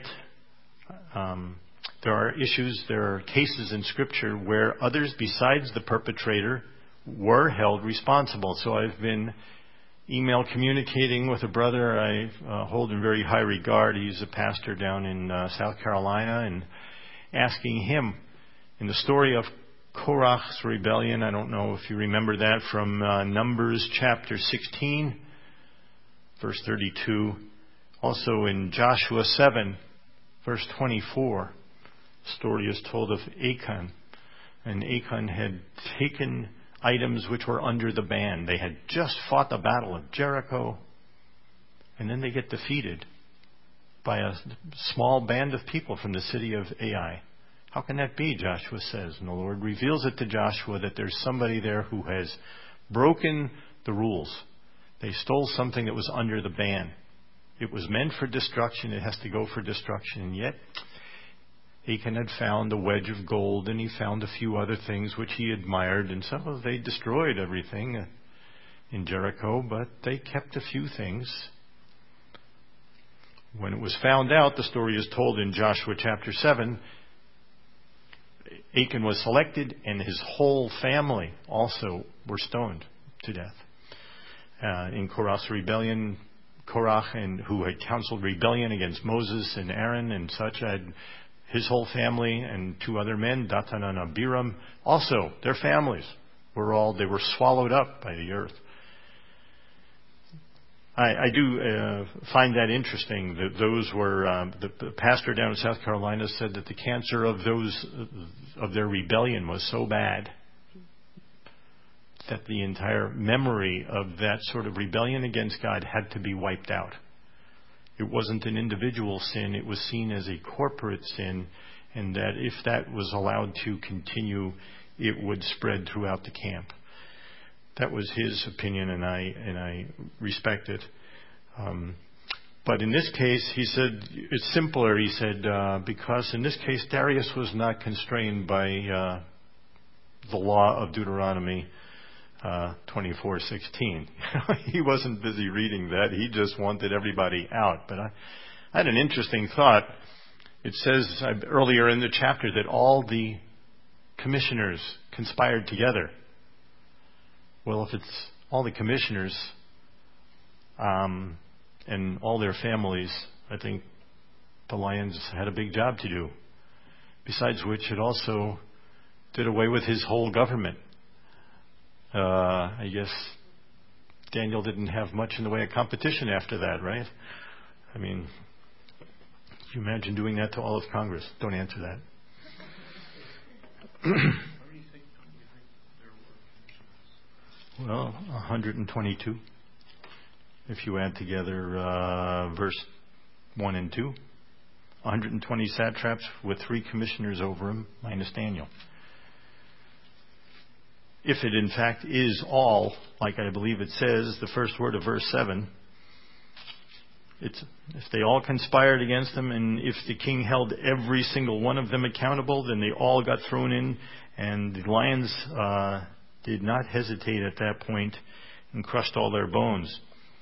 there are cases in Scripture where others besides the perpetrator were held responsible. So I've been email communicating with a brother I hold in very high regard. He's a pastor down in South Carolina, and asking him, in the story of Korach's rebellion, I don't know if you remember that from Numbers chapter 16, verse 32. Also in Joshua 7, verse 24, the story is told of Achan. And Achan had taken items which were under the ban. They had just fought the battle of Jericho, and then they get defeated by a small band of people from the city of Ai. How can that be, Joshua says? And the Lord reveals it to Joshua that there's somebody there who has broken the rules. They stole something that was under the ban. It was meant for destruction. It has to go for destruction. And yet, Achan had found a wedge of gold, and he found a few other things which he admired. And they destroyed everything in Jericho, but they kept a few things. When it was found out, the story is told in Joshua chapter 7, Achan was selected, and his whole family also were stoned to death. In Korach's rebellion, Korach, who had counseled rebellion against Moses and Aaron and such, had his whole family and two other men, Dathan and Abiram, also their families they were swallowed up by the earth. I do find that interesting that those were the pastor down in South Carolina said that the cancer of their rebellion was so bad that the entire memory of that sort of rebellion against God had to be wiped out. It wasn't an individual sin, it was seen as a corporate sin, and that if that was allowed to continue, it would spread throughout the camp. That was his opinion, and I respect it. But in this case, he said, it's simpler, he said, because in this case, Darius was not constrained by the law of Deuteronomy 24:16. He wasn't busy reading that. He just wanted everybody out. But I had an interesting thought. It says earlier in the chapter that all the commissioners conspired together. Well, if it's all the commissioners and all their families, I think the lions had a big job to do. Besides which, it also did away with his whole government. I guess Daniel didn't have much in the way of competition after that, right? I mean, can you imagine doing that to all of Congress? Don't answer that. How many do you think there were? Well, 122. If you add together verse 1 and 2. 120 satraps with 3 commissioners over him, minus Daniel. If it in fact is all, like I believe it says, the first word of verse 7, if they all conspired against him, and if the king held every single one of them accountable, then they all got thrown in, and the lions did not hesitate at that point and crushed all their bones.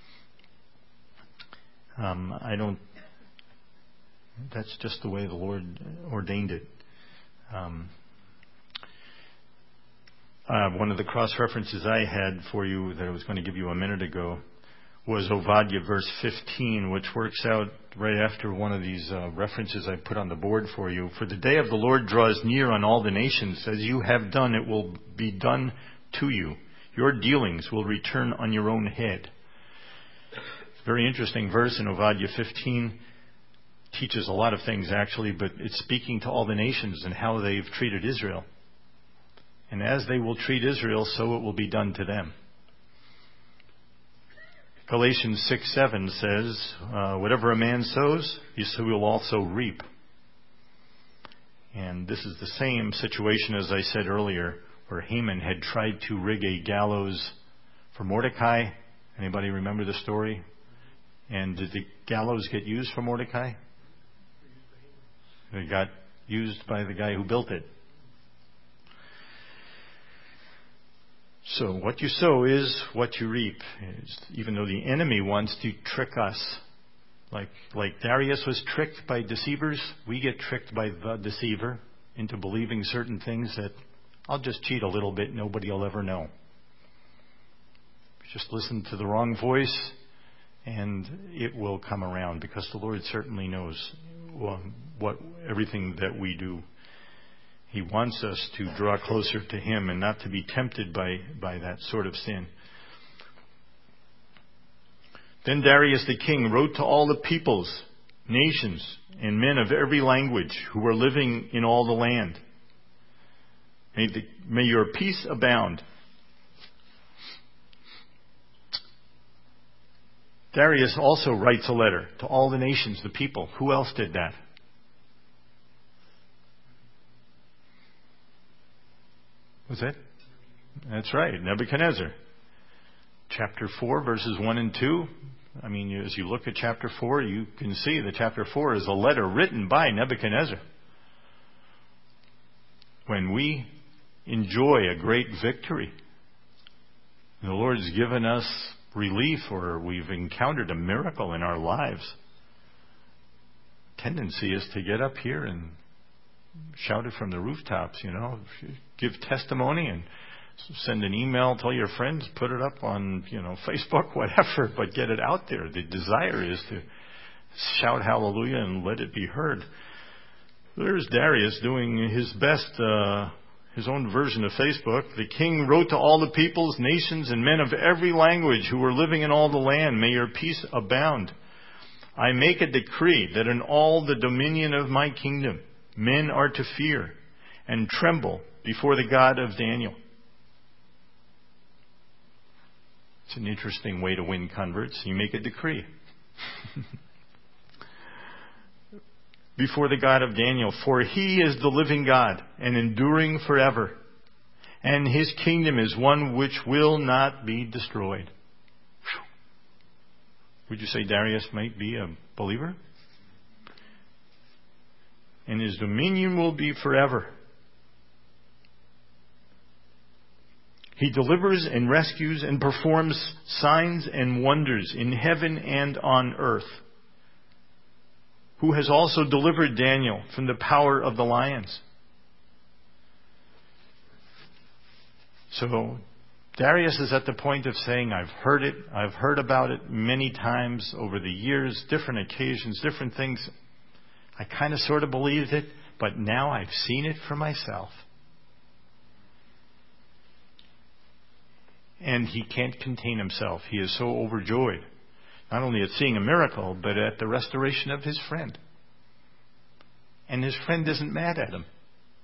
That's just the way the Lord ordained it. One of the cross-references I had for you that I was going to give you a minute ago was Obadiah verse 15, which works out right after one of these references I put on the board for you. For the day of the Lord draws near on all the nations. As you have done, it will be done to you. Your dealings will return on your own head. Very interesting verse in Obadiah 15. Teaches a lot of things actually, but it's speaking to all the nations and how they've treated Israel. And as they will treat Israel, so it will be done to them. Galatians 6:7 says, whatever a man sows, he will also reap. And this is the same situation as I said earlier, where Haman had tried to rig a gallows for Mordecai. Anybody remember the story? And did the gallows get used for Mordecai? It got used by the guy who built it. So what you sow is what you reap. Even though the enemy wants to trick us. Like Darius was tricked by deceivers, we get tricked by the deceiver into believing certain things that I'll just cheat a little bit, nobody will ever know. Just listen to the wrong voice and it will come around, because the Lord certainly knows what everything that we do. He wants us to draw closer to Him and not to be tempted by that sort of sin. Then Darius the king wrote to all the peoples, nations, and men of every language who were living in all the land. May your peace abound. Darius also writes a letter to all the nations, the people. Who else did that? Was it? That's right, Nebuchadnezzar. Chapter 4, verses 1 and 2. I mean, as you look at chapter 4, you can see that chapter 4 is a letter written by Nebuchadnezzar. When we enjoy a great victory, the Lord's given us relief, or we've encountered a miracle in our lives, tendency is to get up here and shout it from the rooftops, give testimony and send an email, tell your friends, put it up on, Facebook, whatever, but get it out there. The desire is to shout hallelujah and let it be heard. There's Darius doing his best, his own version of Facebook. The king wrote to all the peoples, nations, and men of every language who were living in all the land, may your peace abound. I make a decree that in all the dominion of my kingdom, men are to fear and tremble before the God of Daniel. It's an interesting way to win converts. You make a decree. Before the God of Daniel, for He is the living God and enduring forever, and His kingdom is one which will not be destroyed. Would you say Darius might be a believer? And His dominion will be forever. He delivers and rescues and performs signs and wonders in heaven and on earth. Who has also delivered Daniel from the power of the lions. So Darius is at the point of saying, I've heard it, I've heard about it many times over the years, different occasions, different things. I kind of sort of believed it, but now I've seen it for myself. And he can't contain himself. He is so overjoyed, not only at seeing a miracle, but at the restoration of his friend. And his friend isn't mad at him.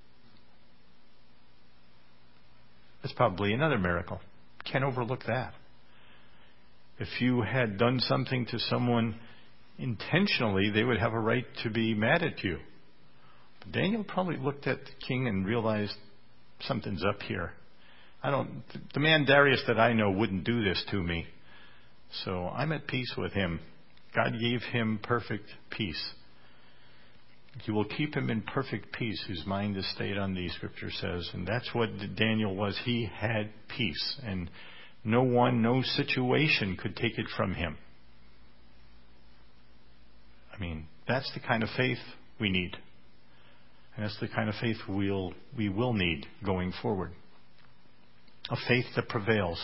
That's probably another miracle. Can't overlook that. If you had done something to someone intentionally, they would have a right to be mad at you. But Daniel probably looked at the king and realized something's up here. The man Darius that I know wouldn't do this to me. So I'm at peace with him. God gave him perfect peace. He will keep him in perfect peace whose mind is stayed on thee, Scripture says. And that's what Daniel was. He had peace. And no one, no situation could take it from him. I mean, that's the kind of faith we need. And that's the kind of faith we will need going forward. A faith that prevails.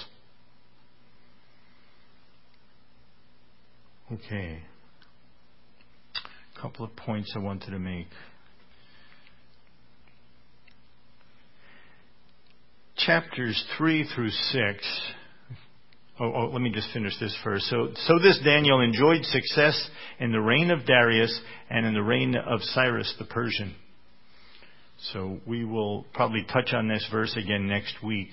Okay. A couple of points I wanted to make. Chapters 3 through 6. Let me just finish this first. So this Daniel enjoyed success in the reign of Darius and in the reign of Cyrus the Persian. So we will probably touch on this verse again next week.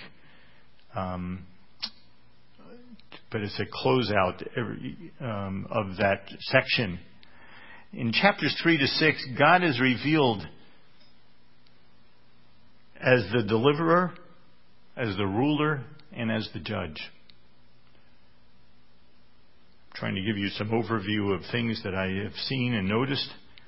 But it's a closeout of that section. In chapters 3 to 6, God is revealed as the deliverer, as the ruler, and as the judge. I'm trying to give you some overview of things that I have seen and noticed.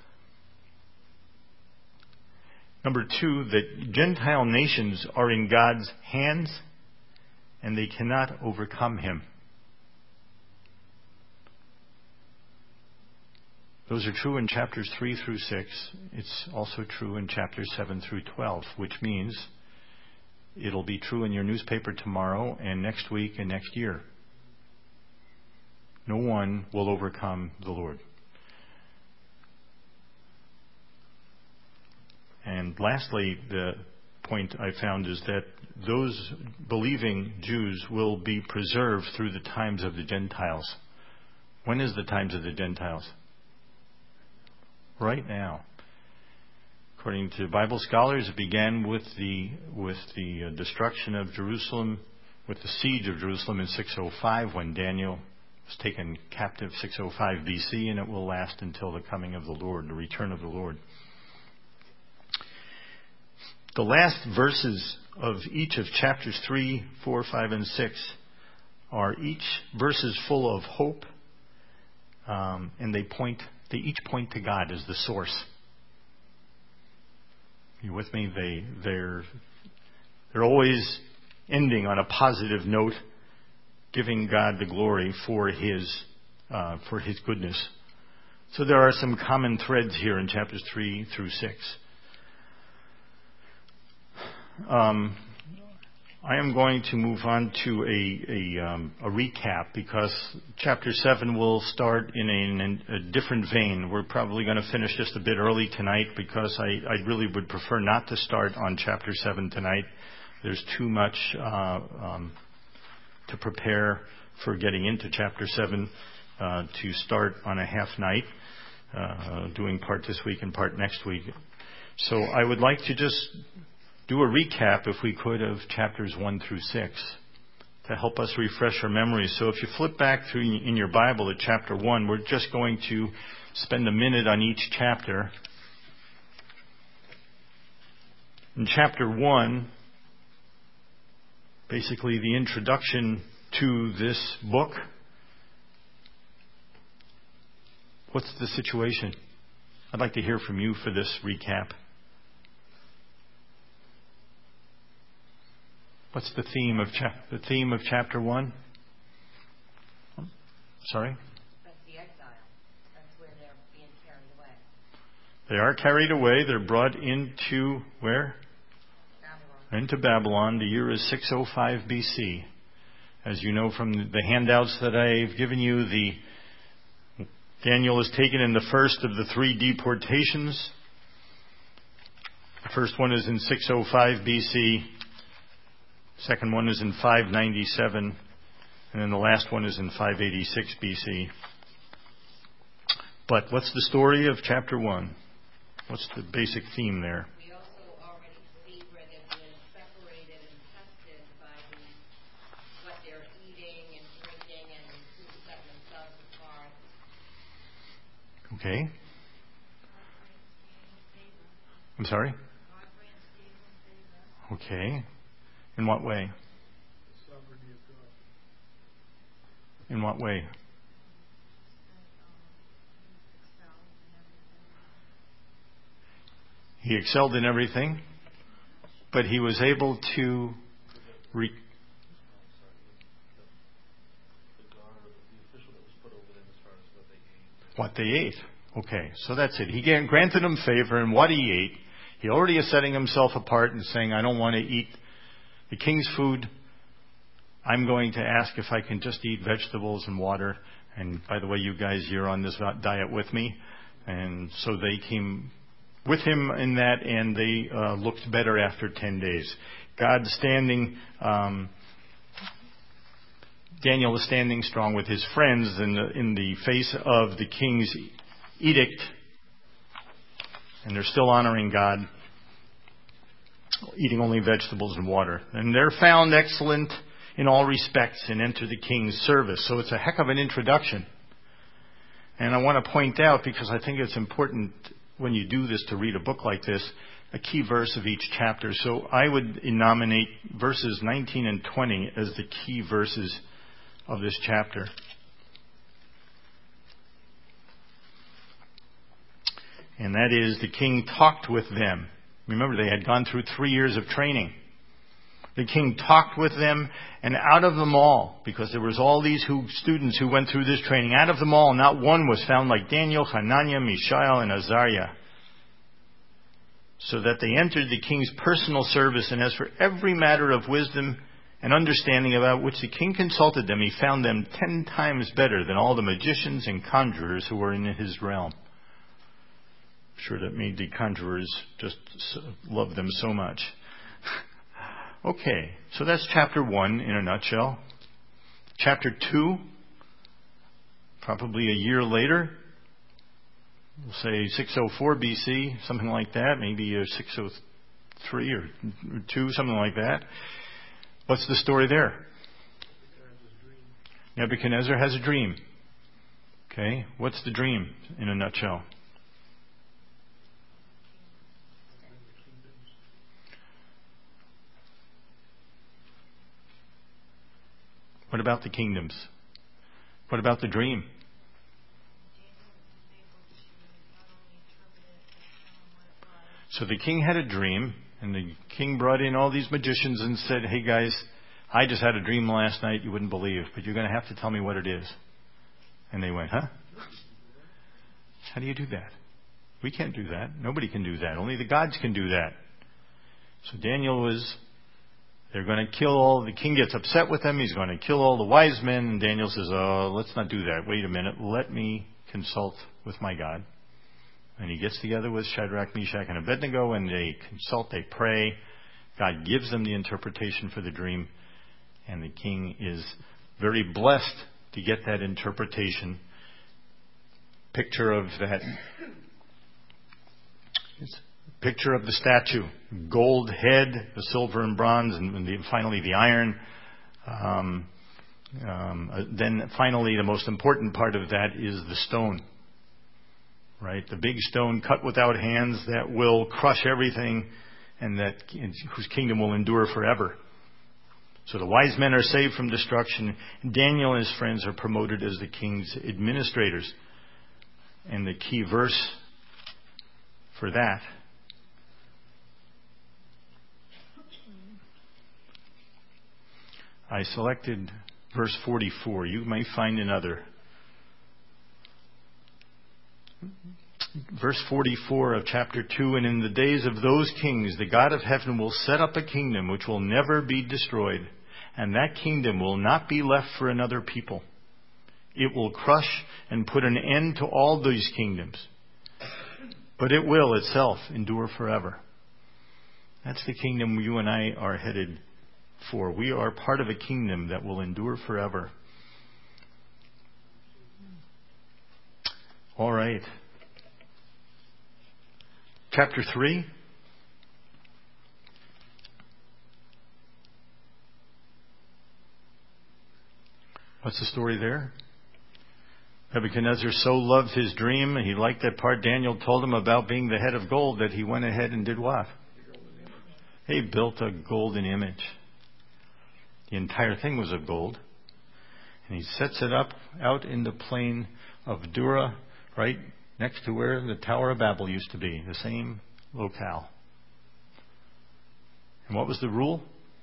Number 2, that Gentile nations are in God's hands and they cannot overcome him. Those are true in chapters 3 through 6. It's also true in chapters 7 through 12, which means it'll be true in your newspaper tomorrow and next week and next year. No one will overcome the Lord. And lastly, the point I found is that those believing Jews will be preserved through the times of the Gentiles. When is the times of the Gentiles? Right now. According to Bible scholars, it began with the destruction of Jerusalem, with the siege of Jerusalem in 605 when Daniel was taken captive 605 BC, and it will last until the coming of the Lord, the return of the Lord. The last verses of each of chapters 3, 4, 5, and 6 are each verses full of hope, and they each point to God as the source. You with me? They're always ending on a positive note, giving God the glory for His goodness. So there are some common threads here in chapters 3 through 6. I am going to move on to a recap because chapter 7 will start in a different vein. We're probably going to finish just a bit early tonight because I really would prefer not to start on chapter 7 tonight. There's too much to prepare for getting into chapter 7 to start on a half night, doing part this week and part next week. So I would like to just do a recap, if we could, of chapters 1 through 6 to help us refresh our memories. So if you flip back through in your Bible at chapter 1, we're just going to spend a minute on each chapter. In chapter 1, basically the introduction to this book. What's the situation? I'd like to hear from you for this recap. What's the theme of chapter 1? Sorry? That's the exile. That's where they're being carried away. They are carried away. They're brought into where? Babylon. Into Babylon. The year is 605 BC. As you know from the handouts that I've given you, Daniel is taken in the first of the 3 deportations. First one is in 605 BC. Second one is in 597. And then the last one is in 586 BC. But what's the story of chapter 1? What's the basic theme there? We also already see where they're being separated and tested by what they're eating and drinking and who set themselves apart. Okay. I'm sorry? Okay. In what way? In what way? He excelled in everything, but he was able to what they ate. Okay, so that's it. He granted them favor in what he ate. He already is setting himself apart and saying, I don't want to eat the king's food. I'm going to ask if I can just eat vegetables and water. And by the way, you guys, you're on this diet with me. And so they came with him in that, and they looked better after 10 days. God standing, Daniel was standing strong with his friends in the face of the king's edict, and they're still honoring God, eating only vegetables and water. And they're found excellent in all respects and enter the king's service. So it's a heck of an introduction. And I want to point out, because I think it's important when you do this to read a book like this, a key verse of each chapter. So I would nominate verses 19 and 20 as the key verses of this chapter. And that is, the king talked with them. Remember, they had gone through 3 years of training. The king talked with them, and out of them all, because there was all these students who went through this training, out of them all, not one was found like Daniel, Hananiah, Mishael, and Azariah. So that they entered the king's personal service, and as for every matter of wisdom and understanding about which the king consulted them, he found them 10 times better than all the magicians and conjurers who were in his realm. I'm sure that made the conjurers just love them so much. Okay, so that's chapter 1 in a nutshell. Chapter 2, probably a year later, we'll say 604 BC, something like that, maybe 603 or 2, something like that. What's the story there? Nebuchadnezzar has a dream. Okay, what's the dream in a nutshell? What about the kingdoms? What about the dream? So the king had a dream, and the king brought in all these magicians and said, hey guys, I just had a dream last night you wouldn't believe, but you're going to have to tell me what it is. And they went, huh? How do you do that? We can't do that. Nobody can do that. Only the gods can do that. So Daniel they're going to kill the king gets upset with them. He's going to kill all the wise men. And Daniel says, let's not do that. Wait a minute. Let me consult with my God. And he gets together with Shadrach, Meshach, and Abednego, and they consult, they pray. God gives them the interpretation for the dream. And the king is very blessed to get that interpretation. Picture of that. Picture of the statue, gold head, the silver and bronze, and finally the iron. Then finally, the most important part of that is the stone, right? The big stone cut without hands that will crush everything, and whose kingdom will endure forever. So the wise men are saved from destruction. Daniel and his friends are promoted as the king's administrators. And the key verse for that I selected verse 44. You may find another. Verse 44 of chapter 2, and in the days of those kings, the God of heaven will set up a kingdom which will never be destroyed, and that kingdom will not be left for another people. It will crush and put an end to all these kingdoms, but it will itself endure forever. That's the kingdom you and I are headed for. We are part of a kingdom that will endure forever. All right. Chapter 3. What's the story there? Nebuchadnezzar so loved his dream, he liked that part Daniel told him about being the head of gold, that he went ahead and did what? He built a golden image. The entire thing was of gold. And he sets it up out in the plain of Dura, right next to where the Tower of Babel used to be, the same locale. And what was the rule?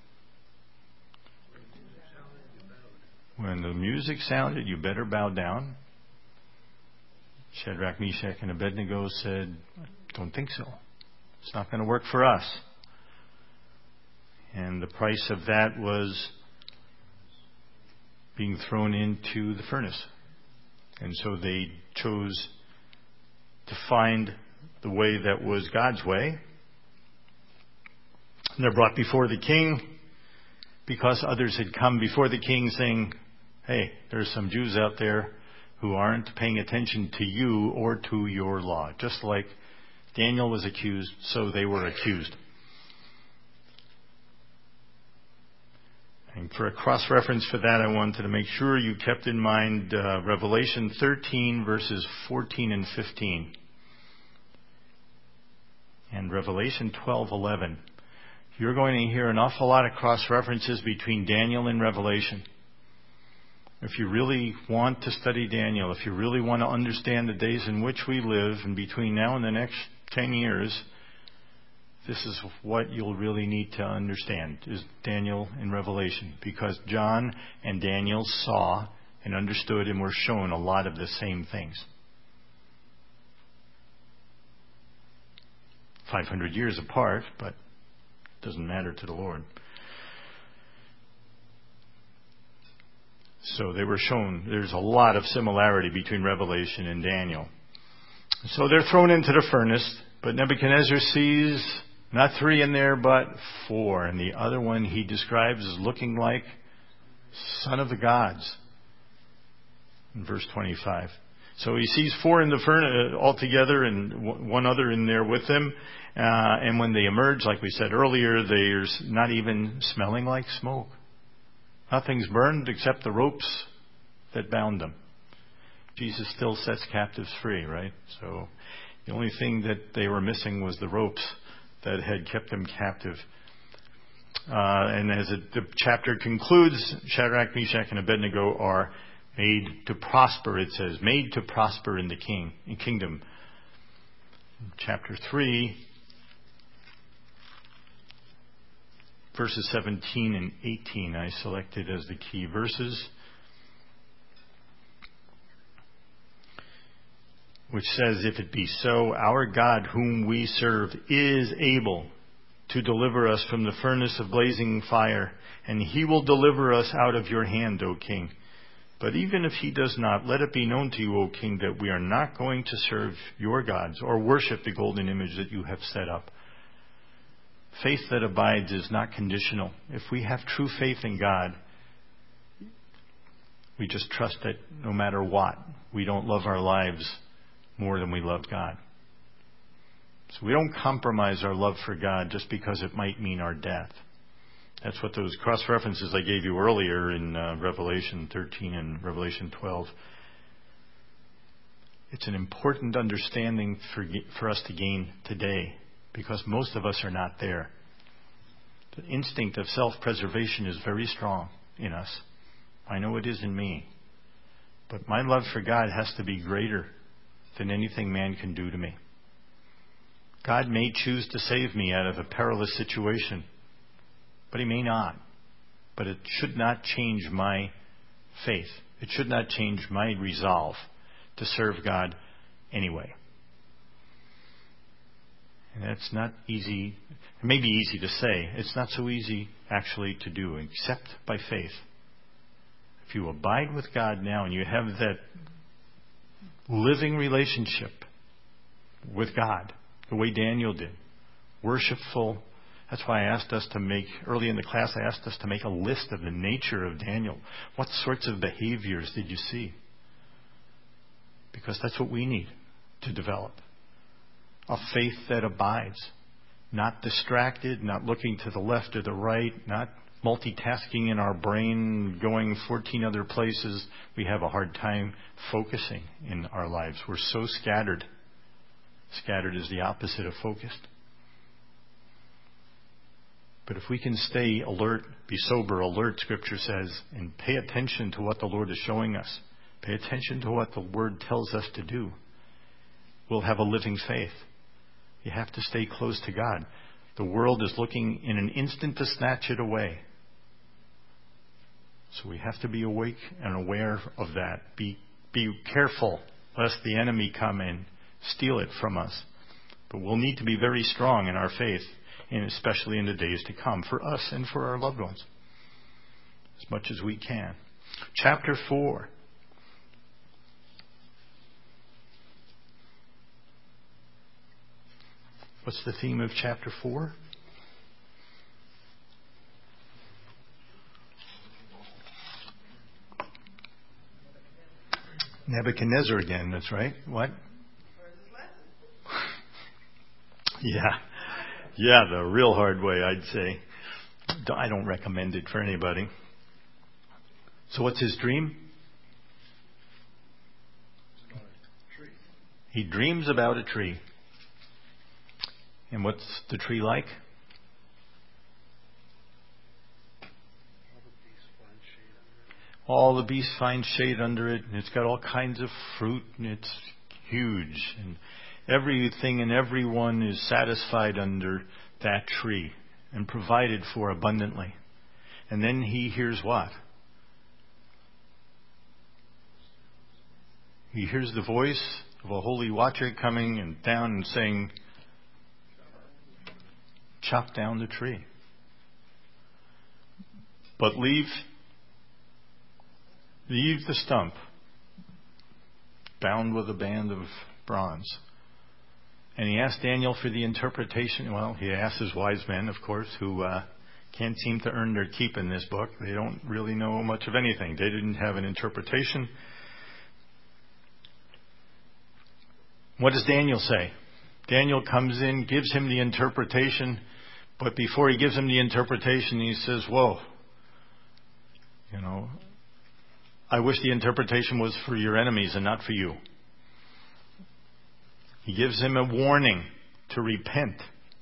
When the music sounded, you better bow down. Shadrach, Meshach, and Abednego said, don't think so. It's not going to work for us. And the price of that was being thrown into the furnace. And so they chose to find the way that was God's way. And they're brought before the king because others had come before the king saying, hey, there's some Jews out there who aren't paying attention to you or to your law. Just like Daniel was accused, so they were accused. And for a cross-reference for that, I wanted to make sure you kept in mind Revelation 13, verses 14 and 15. And Revelation 12:11. You're going to hear an awful lot of cross-references between Daniel and Revelation. If you really want to study Daniel, if you really want to understand the days in which we live, and between now and the next 10 years, this is what you'll really need to understand, is Daniel and Revelation. Because John and Daniel saw and understood and were shown a lot of the same things. 500 years apart, but it doesn't matter to the Lord. So they were shown, there's a lot of similarity between Revelation and Daniel. So they're thrown into the furnace, but Nebuchadnezzar sees not 3 in there, but 4. And the other one he describes as looking like son of the gods. In verse 25. So he sees 4 in the furnace altogether and one other in there with them. And when they emerge, like we said earlier, there's not even smelling like smoke. Nothing's burned except the ropes that bound them. Jesus still sets captives free, right? So the only thing that they were missing was the ropes that had kept them captive. And as the chapter concludes, Shadrach, Meshach, and Abednego are made to prosper, it says. Made to prosper in the kingdom. Chapter 3, verses 17 and 18 I selected as the key verses, which says, if it be so, our God whom we serve is able to deliver us from the furnace of blazing fire, and he will deliver us out of your hand, O king. But even if he does not, let it be known to you, O king, that we are not going to serve your gods or worship the golden image that you have set up. Faith that abides is not conditional. If we have true faith in God, we just trust that no matter what, we don't love our lives more than we love God. So we don't compromise our love for God just because it might mean our death. That's what those cross-references I gave you earlier in Revelation 13 and Revelation 12. It's an important understanding for us to gain today, because most of us are not there. The instinct of self-preservation is very strong in us. I know it is in me. But my love for God has to be greater than anything man can do to me. God may choose to save me out of a perilous situation, but he may not. But it should not change my faith. It should not change my resolve to serve God anyway. And that's not easy. It may be easy to say. It's not so easy actually to do, except by faith. If you abide with God now and you have that living relationship with God, the way Daniel did, worshipful That's why early in the class, I asked us to make a list of the nature of Daniel. What sorts of behaviors did you see? Because that's what we need to develop. A faith that abides. Not distracted, not looking to the left or the right, not multitasking in our brain, going 14 other places. We have a hard time focusing in our lives. We're so scattered. Scattered is the opposite of focused. But if we can stay alert, be sober, alert, Scripture says, and pay attention to what the Lord is showing us, pay attention to what the Word tells us to do, we'll have a living faith. You have to stay close to God. The world is looking in an instant to snatch it away. So we have to be awake and aware of that. Be careful lest the enemy come and steal it from us. But we'll need to be very strong in our faith, and especially in the days to come, for us and for our loved ones, as much as we can. Chapter 4. What's the theme of chapter 4? Nebuchadnezzar again, that's right. What? Yeah, the real hard way, I'd say. I don't recommend it for anybody. So what's his dream? He dreams about a tree. And what's the tree like? All the beasts find shade under it, and it's got all kinds of fruit, and it's huge. And everything and everyone is satisfied under that tree and provided for abundantly. And then he hears what? He hears the voice of a holy watcher coming and down and saying, chop down the tree. But leave the stump bound with a band of bronze. And he asked Daniel for the interpretation. Well, he asked his wise men, of course, who can't seem to earn their keep in this book. They don't really know much of anything. They didn't have an interpretation. What does Daniel say? Daniel comes in, gives him the interpretation, but before he gives him the interpretation, he says, whoa, I wish the interpretation was for your enemies and not for you. He gives him a warning to repent.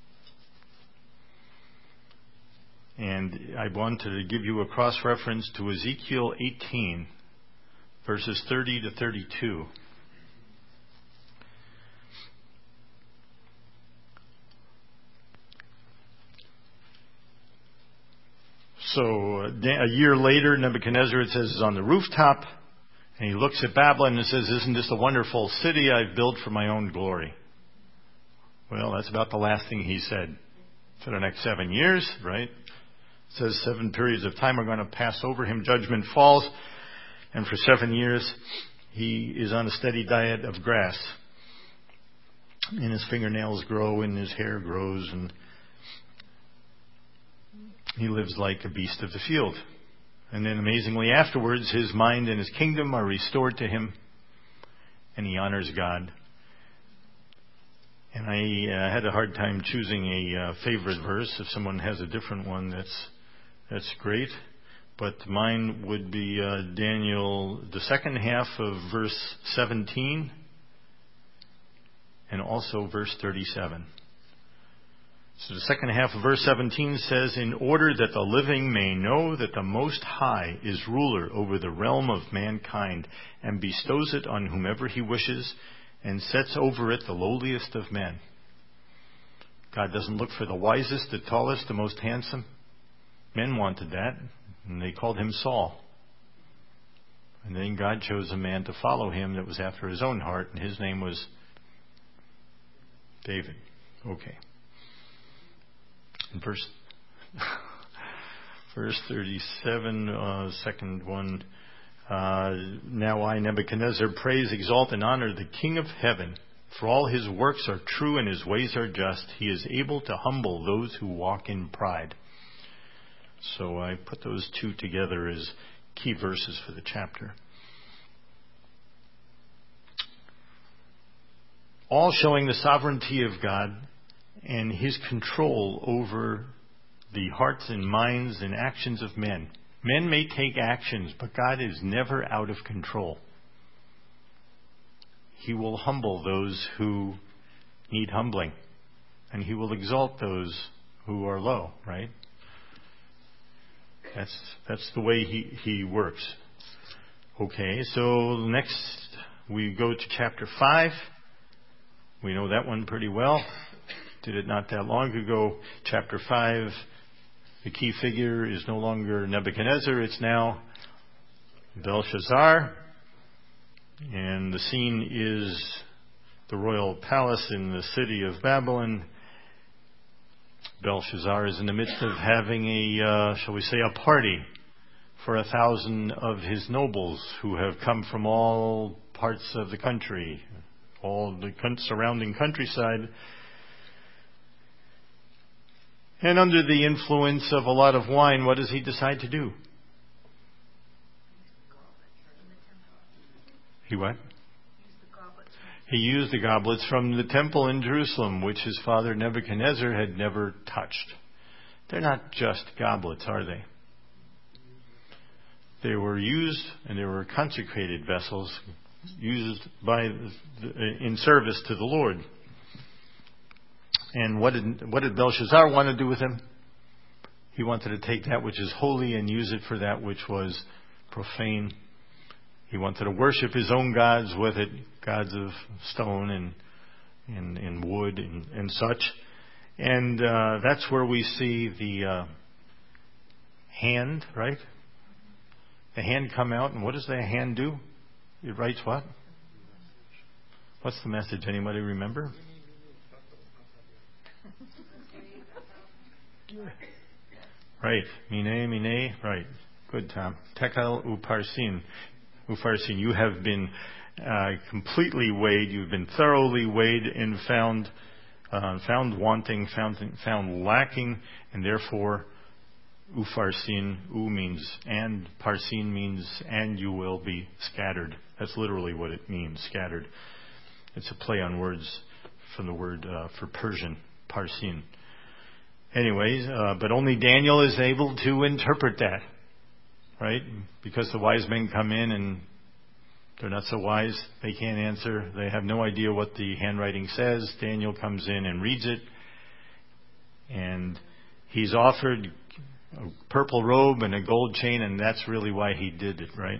And I wanted to give you a cross-reference to Ezekiel 18, verses 30 to 32. So a year later, Nebuchadnezzar, it says, is on the rooftop, and he looks at Babylon and says, isn't this a wonderful city I've built for my own glory? Well, that's about the last thing he said. For the next 7 years, right? It says 7 periods of time are going to pass over him. Judgment falls, and for 7 years, he is on a steady diet of grass. And his fingernails grow, and his hair grows, and he lives like a beast of the field. And then amazingly afterwards, his mind and his kingdom are restored to him, and he honors God. And I had a hard time choosing a favorite verse. If someone has a different one, that's great. But mine would be Daniel, the second half of verse 17, and also verse 37. So the second half of verse 17 says, in order that the living may know that the Most High is ruler over the realm of mankind and bestows it on whomever he wishes and sets over it the lowliest of men. God doesn't look for the wisest, the tallest, the most handsome. Men wanted that, and they called him Saul. And then God chose a man to follow him that was after his own heart, and his name was David. Okay. In verse 37, second one. Now I, Nebuchadnezzar, praise, exalt, and honor the King of heaven, For all his works are true and his ways are just. He is able to humble those who walk in pride. So I put those two together as key verses for the chapter. All showing the sovereignty of God and his control over the hearts and minds and actions of men. Men may take actions, but God is never out of control. He will humble those who need humbling, and he will exalt those who are low, right? That's the way he works. Okay, so next we go to chapter 5. We know that one pretty well. Did it not that long ago. Chapter 5, the key figure is no longer Nebuchadnezzar, it's now Belshazzar. And the scene is the royal palace in the city of Babylon. Belshazzar is in the midst of having a party for 1,000 of his nobles who have come from all parts of the country, all the surrounding countryside. And under the influence of a lot of wine, what does he decide to do? He what? He used the goblets from the temple in Jerusalem, which his father Nebuchadnezzar had never touched. They're not just goblets, are they? They were used, and they were consecrated vessels used in service to the Lord. And what did Belshazzar want to do with them? He wanted to take that which is holy and use it for that which was profane. He wanted to worship his own gods with it, gods of stone and wood and such. And that's where we see the hand, right? The hand come out, and what does the hand do? It writes what? What's the message? Anybody remember? Right. Mine. Right. Good, Tom. Tekel uparsin. Ufarsin. You have been completely weighed. You've been thoroughly weighed and found wanting, found lacking, and therefore ufarsin. U means and. Parsin means and you will be scattered. That's literally what it means, scattered. It's a play on words from the word for Persian, parsin. Anyways, but only Daniel is able to interpret that, right? Because the wise men come in and they're not so wise. They can't answer. They have no idea what the handwriting says. Daniel comes in and reads it. And he's offered a purple robe and a gold chain, and that's really why he did it, right?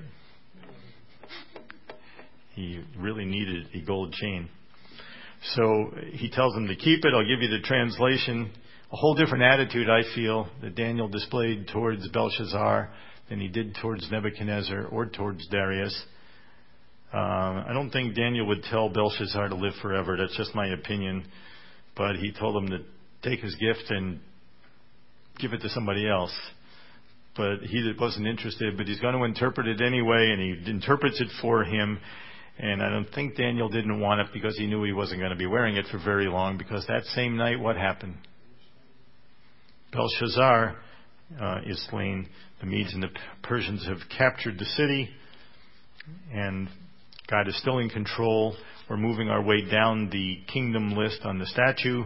He really needed a gold chain. So he tells them to keep it. I'll give you the translation. A whole different attitude, I feel, that Daniel displayed towards Belshazzar than he did towards Nebuchadnezzar or towards Darius. I don't think Daniel would tell Belshazzar to live forever. That's just my opinion. But he told him to take his gift and give it to somebody else. But he wasn't interested. But he's going to interpret it anyway, and he interprets it for him. And I don't think Daniel didn't want it because he knew he wasn't going to be wearing it for very long. Because that same night, what happened? Belshazzar is slain. The Medes and the Persians have captured the city, and God is still in control. We're moving our way down the kingdom list on the statue.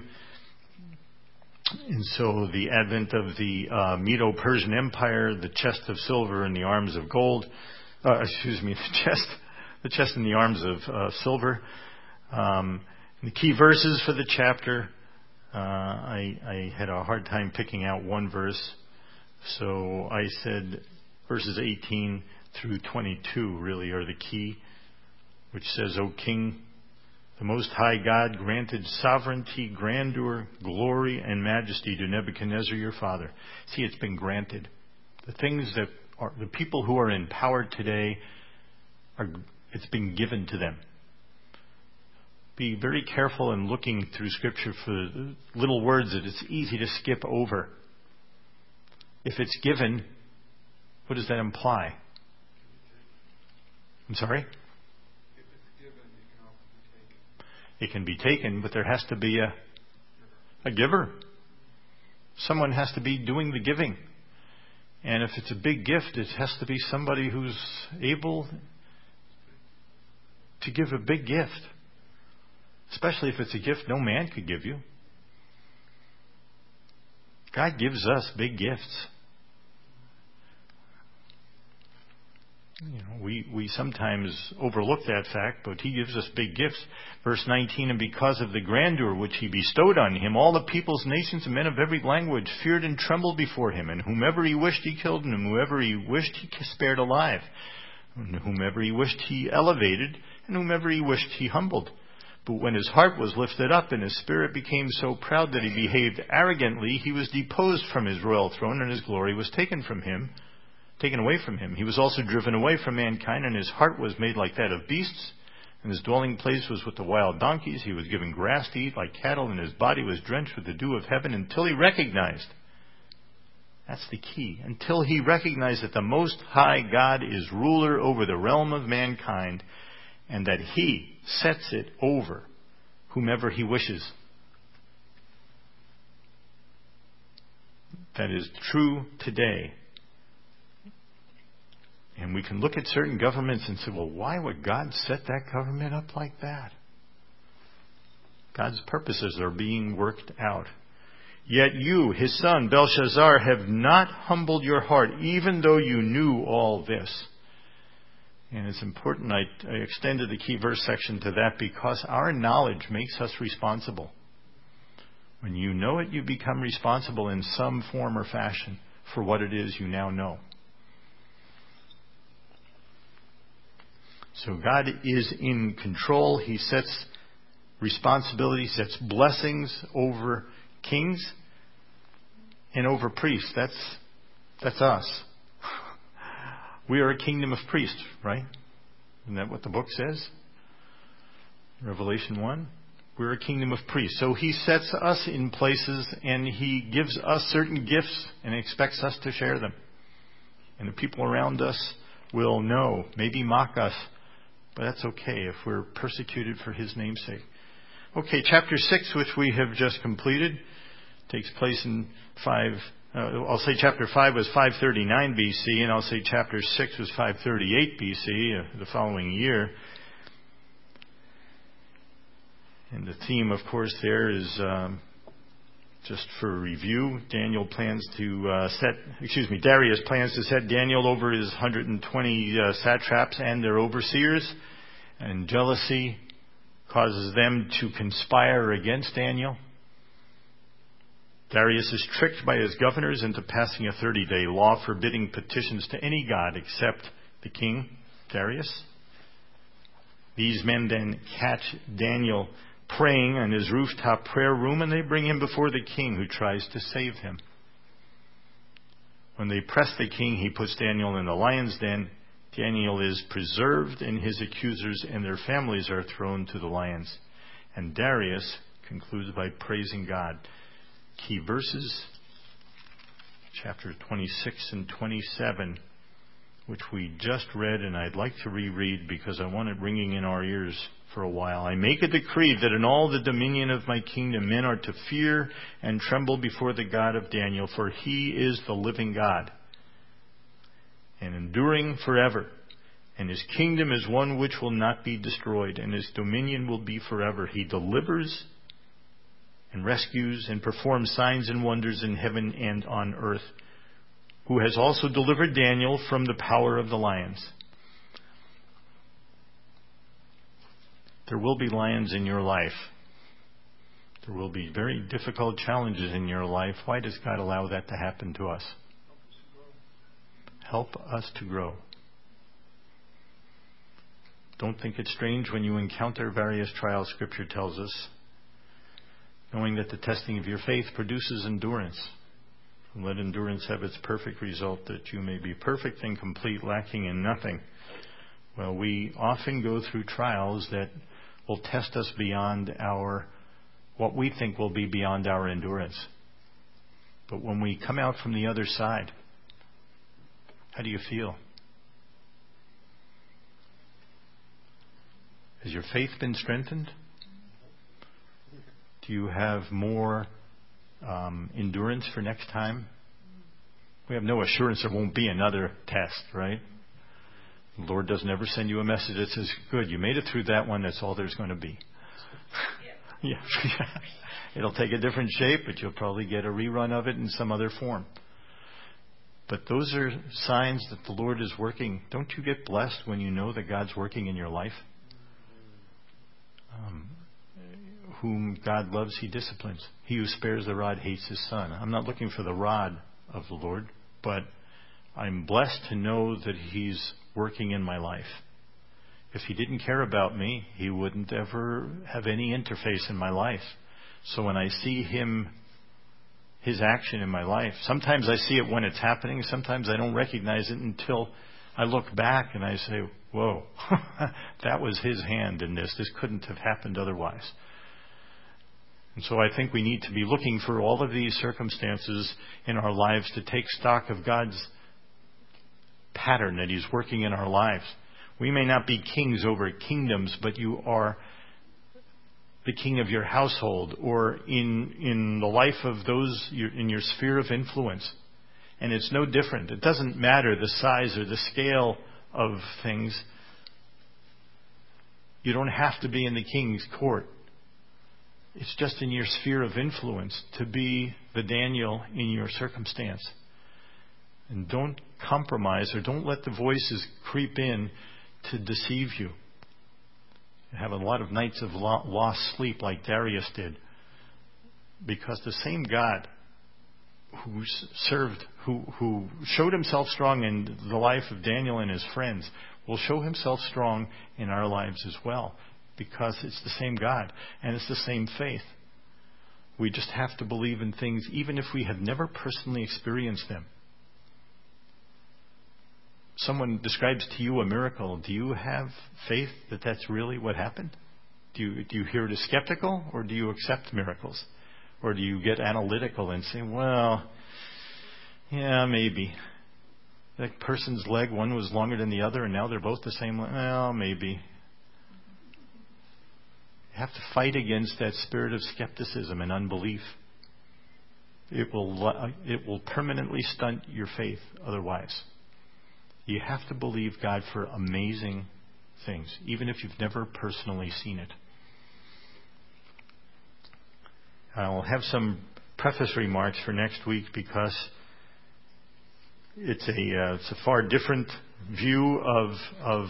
And so the advent of the Medo-Persian Empire, the chest of silver and the arms of gold, the chest and the arms of silver. The key verses for the chapter, I had a hard time picking out one verse. So I said verses 18 through 22 really are the key, which says, O King, the Most High God granted sovereignty, grandeur, glory, and majesty to Nebuchadnezzar your father. See, it's been granted. The things that are, the people who are in power today, it's been given to them. Be very careful in looking through Scripture for little words that it's easy to skip over. If it's given, what does that imply? I'm sorry? If it's given, it can also be taken. It can be taken, but there has to be a giver. Someone has to be doing the giving. And if it's a big gift, it has to be somebody who's able to give a big gift. Especially if it's a gift no man could give you. God gives us big gifts. We sometimes overlook that fact, but He gives us big gifts. Verse 19, and because of the grandeur which He bestowed on Him, all the peoples, nations, and men of every language feared and trembled before Him. And whomever He wished He killed, and whomever He wished He spared alive. And whomever He wished He elevated, and whomever He wished He humbled. But when His heart was lifted up, and His spirit became so proud that He behaved arrogantly, He was deposed from His royal throne, and His glory was taken away from Him. He was also driven away from mankind, and His heart was made like that of beasts, and His dwelling place was with the wild donkeys. He was given grass to eat like cattle, and His body was drenched with the dew of heaven until He recognized. That's the key. Until He recognized that the Most High God is ruler over the realm of mankind, and that He sets it over whomever He wishes. That is true today. And we can look at certain governments and say, well, why would God set that government up like that? God's purposes are being worked out. Yet you, His son, Belshazzar, have not humbled your heart, even though you knew all this. And it's important I extended the key verse section to that because our knowledge makes us responsible. When you know it, you become responsible in some form or fashion for what it is you now know. So God is in control. He sets responsibility, sets blessings over kings and over priests. That's us. We are a kingdom of priests, right? Isn't that what the book says? Revelation 1. We're a kingdom of priests. So He sets us in places and He gives us certain gifts and expects us to share them. And the people around us will know, maybe mock us, but that's okay if we're persecuted for His name's sake. Okay, chapter 6, which we have just completed, takes place in I'll say chapter 5 was 539 BC, and I'll say chapter 6 was 538 BC, the following year. And the theme, of course, there is, just for review, Darius plans to set Daniel over his 120 satraps and their overseers, and jealousy causes them to conspire against Daniel. Darius is tricked by his governors into passing a 30-day law forbidding petitions to any god except the king, Darius. These men then catch Daniel praying in his rooftop prayer room, and they bring him before the king, who tries to save him. When they press the king, he puts Daniel in the lion's den. Daniel is preserved, and his accusers and their families are thrown to the lions. And Darius concludes by praising God. Key verses, chapter 26 and 27, which we just read, and I'd like to reread because I want it ringing in our ears for a while. I make a decree that in all the dominion of my kingdom men are to fear and tremble before the God of Daniel, for He is the living God and enduring forever. And His kingdom is one which will not be destroyed, and His dominion will be forever. He delivers and rescues and performs signs and wonders in heaven and on earth, who has also delivered Daniel from the power of the lions. There will be lions in your life. There will be very difficult challenges in your life. Why does God allow that to happen to us? Help us to grow. Don't think it's strange when you encounter various trials, Scripture tells us, knowing that the testing of your faith produces endurance. And let endurance have its perfect result, that you may be perfect and complete, lacking in nothing. Well, we often go through trials that will test us beyond what we think will be beyond our endurance. But when we come out from the other side, how do you feel? Has your faith been strengthened? Do you have more endurance for next time? We have no assurance there won't be another test, right? The Lord doesn't ever send you a message that says, good, you made it through that one, that's all there's going to be. Yeah. It'll take a different shape, but you'll probably get a rerun of it in some other form. But those are signs that the Lord is working. Don't you get blessed when you know that God's working in your life? Whom God loves, He disciplines. He who spares the rod hates his son. I'm not looking for the rod of the Lord, but I'm blessed to know that He's working in my life. If He didn't care about me, He wouldn't ever have any interface in my life. So when I see His action in my life, sometimes I see it when it's happening, sometimes I don't recognize it until I look back and I say, whoa, that was His hand in this. This couldn't have happened otherwise. And so I think we need to be looking for all of these circumstances in our lives to take stock of God's pattern that He's working in our lives. We may not be kings over kingdoms, but you are the king of your household or in the life of those in your sphere of influence. And it's no different. It doesn't matter the size or the scale of things. You don't have to be in the king's court. It's just in your sphere of influence to be the Daniel in your circumstance. And don't compromise or don't let the voices creep in to deceive you. You have a lot of nights of lost sleep like Darius did. Because the same God who showed Himself strong in the life of Daniel and his friends will show Himself strong in our lives as well. Because it's the same God and it's the same faith. We just have to believe in things even if we have never personally experienced them. Someone describes to you a miracle. Do you have faith that that's really what happened? Do you hear it as skeptical, or do you accept miracles? Or do you get analytical and say, well, yeah, maybe. That person's leg, one was longer than the other, and now they're both the same. Well, maybe. You have to fight against that spirit of skepticism and unbelief. It will permanently stunt your faith otherwise. You have to believe God for amazing things, even if you've never personally seen it. I'll have some preface remarks for next week because it's a far different view of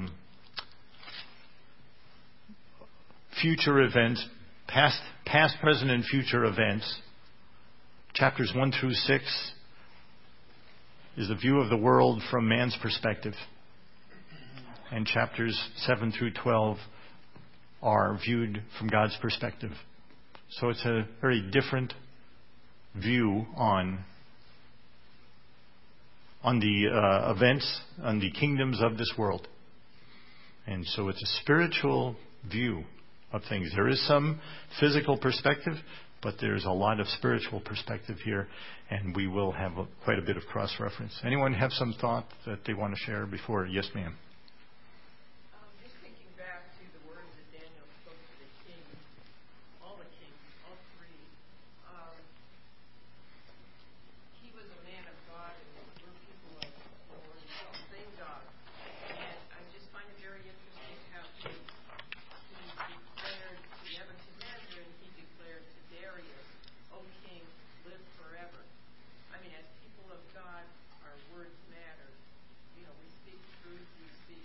future events, past, present, and future events. Chapters 1 through 6 is a view of the world from man's perspective. And chapters 7 through 12 are viewed from God's perspective. So it's a very different view on the events, on the kingdoms of this world. And so it's a spiritual view of things. There is some physical perspective, but there's a lot of spiritual perspective here, and we will have quite a bit of cross-reference. Anyone have some thought that they want to share before? Yes, ma'am. Just thinking back to the words that Daniel spoke to the kings, all three. He was a man of God, and we're people of the Lord, the same God. And I just find it very interesting how he declared to Nebuchadnezzar, and he declared to Darius, O king, live forever. I mean, as people of God, our words matter. You know, we speak truth, we speak.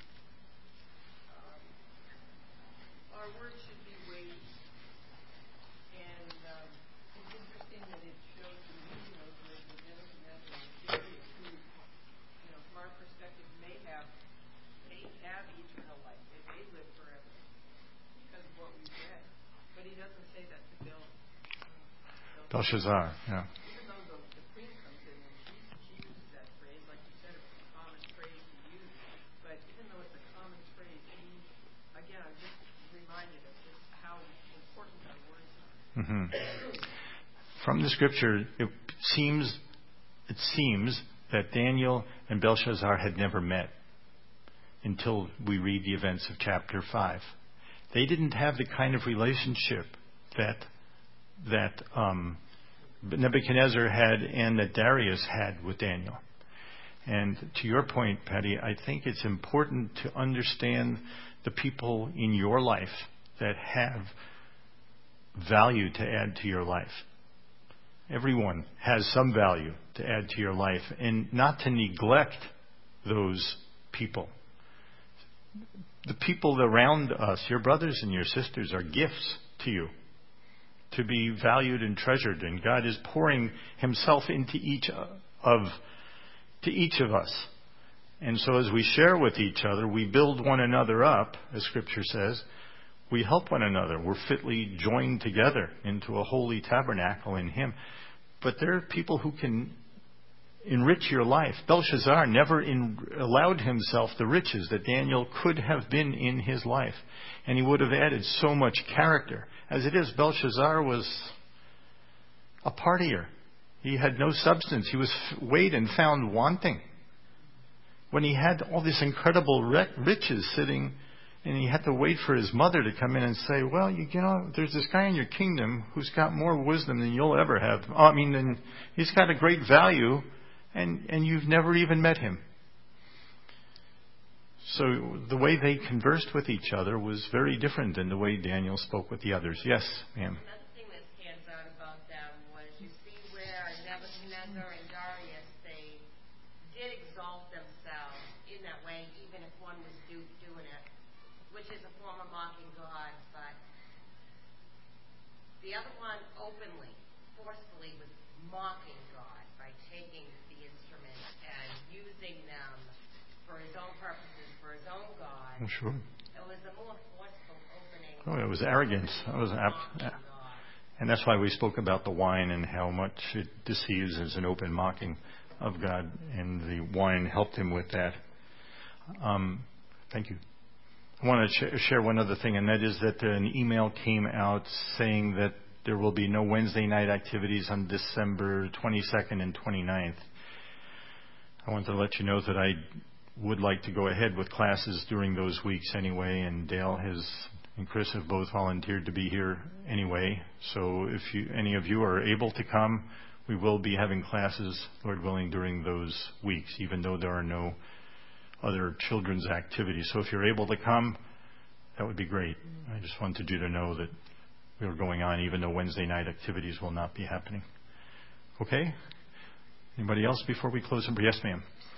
Our words should be weighty. And it's interesting that it shows the meaning of words of Nebuchadnezzar and Darius, who, you know, from our perspective, may have eternal life. They may live forever because of what we've read. But he doesn't say that to Belshazzar, yeah. Even though the queen comes in and she uses that phrase, like you said, it's a common phrase to use. But even though it's a common phrase, I'm just reminded of just how important our words are. Mm-hmm. From the scripture, it seems that Daniel and Belshazzar had never met until we read the events of chapter 5. They didn't have the kind of relationship that that Nebuchadnezzar had and that Darius had with Daniel. And to your point, Patty, I think it's important to understand the people in your life that have value to add to your life. Everyone has some value to add to your life, and not to neglect those people. The people around us, your brothers and your sisters, are gifts to you to be valued and treasured, and God is pouring Himself into each of us. And so as we share with each other, we build one another up, as Scripture says. We help one another. We're fitly joined together into a holy tabernacle in Him. But there are people who can enrich your life. Belshazzar never allowed himself the riches that Daniel could have been in his life. And he would have added so much character. As it is, Belshazzar was a partier. He had no substance. He was weighed and found wanting. When he had all this incredible riches sitting, and he had to wait for his mother to come in and say, well, you know, there's this guy in your kingdom who's got more wisdom than you'll ever have. And he's got a great value, and you've never even met him. So the way they conversed with each other was very different than the way Daniel spoke with the others. Yes, ma'am. Another thing that stands out about them was you see where Nebuchadnezzar and Darius, they did exalt themselves in that way, even if one was doing it, which is a form of mocking God. But the other one openly, forcefully was mocking God by taking the instruments and using them for his own purposes, for his own God. Oh, sure. It was a more forceful opening. Oh, it was arrogance. It was and that's why we spoke about the wine and how much it deceives as an open mocking of God, and the wine helped him with that. Thank you. I want to share one other thing, and that is that an email came out saying that there will be no Wednesday night activities on December 22nd and 29th. I want to let you know that I would like to go ahead with classes during those weeks anyway, and Dale and Chris have both volunteered to be here anyway. So if any of you are able to come, we will be having classes, Lord willing, during those weeks, even though there are no other children's activities. So if you're able to come, that would be great. I just wanted you to know that we are going on, even though Wednesday night activities will not be happening. Okay? Anybody else before we close? Yes, ma'am.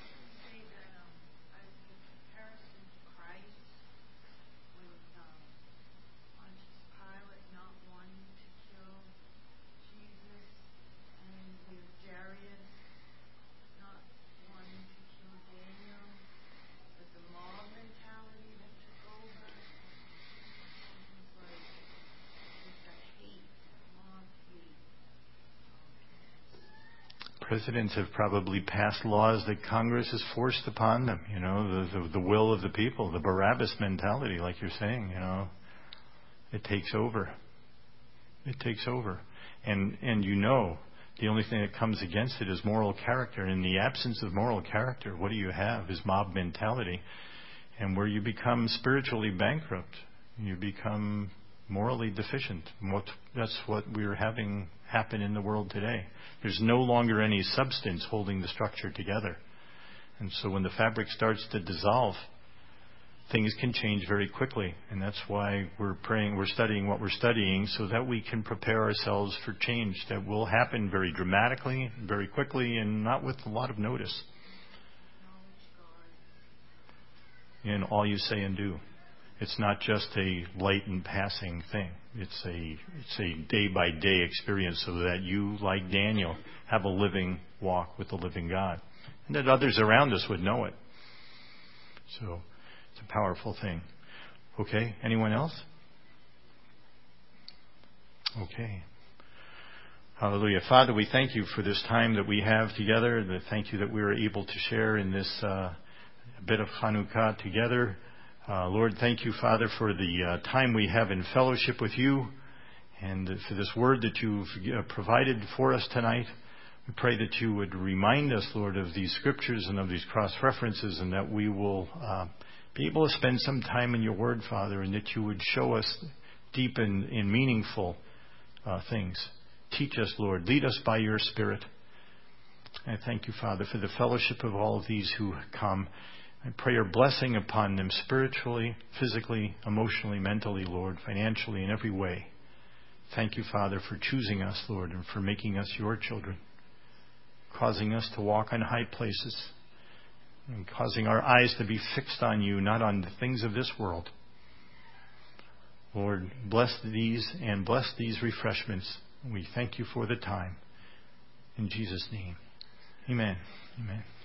Presidents have probably passed laws that Congress has forced upon them. You know, the will of the people, the Barabbas mentality, like you're saying. You know, it takes over. It takes over, and you know, the only thing that comes against it is moral character. And in the absence of moral character, what do you have? Is mob mentality, and where you become spiritually bankrupt, you become morally deficient. That's what we're having happen in the world today. There's no longer any substance holding the structure together. And so when the fabric starts to dissolve, things can change very quickly. And that's why we're praying, we're studying what we're studying, so that we can prepare ourselves for change that will happen very dramatically, very quickly, and not with a lot of notice. In all you say and do. It's not just a light and passing thing. It's a day-by-day experience, so that you, like Daniel, have a living walk with the living God. And that others around us would know it. So it's a powerful thing. Okay, anyone else? Okay. Hallelujah. Father, we thank you for this time that we have together. And thank you that we are able to share in this bit of Hanukkah together. Lord, thank you, Father, for the time we have in fellowship with you, and for this word that you've provided for us tonight. We pray that you would remind us, Lord, of these scriptures and of these cross-references, and that we will be able to spend some time in your word, Father, and that you would show us deep and meaningful things. Teach us, Lord. Lead us by your Spirit. I thank you, Father, for the fellowship of all of these who come. I pray your blessing upon them spiritually, physically, emotionally, mentally, Lord, financially, in every way. Thank you, Father, for choosing us, Lord, and for making us your children, causing us to walk on high places, and causing our eyes to be fixed on you, not on the things of this world. Lord, bless these and bless these refreshments. We thank you for the time. In Jesus' name, amen. Amen.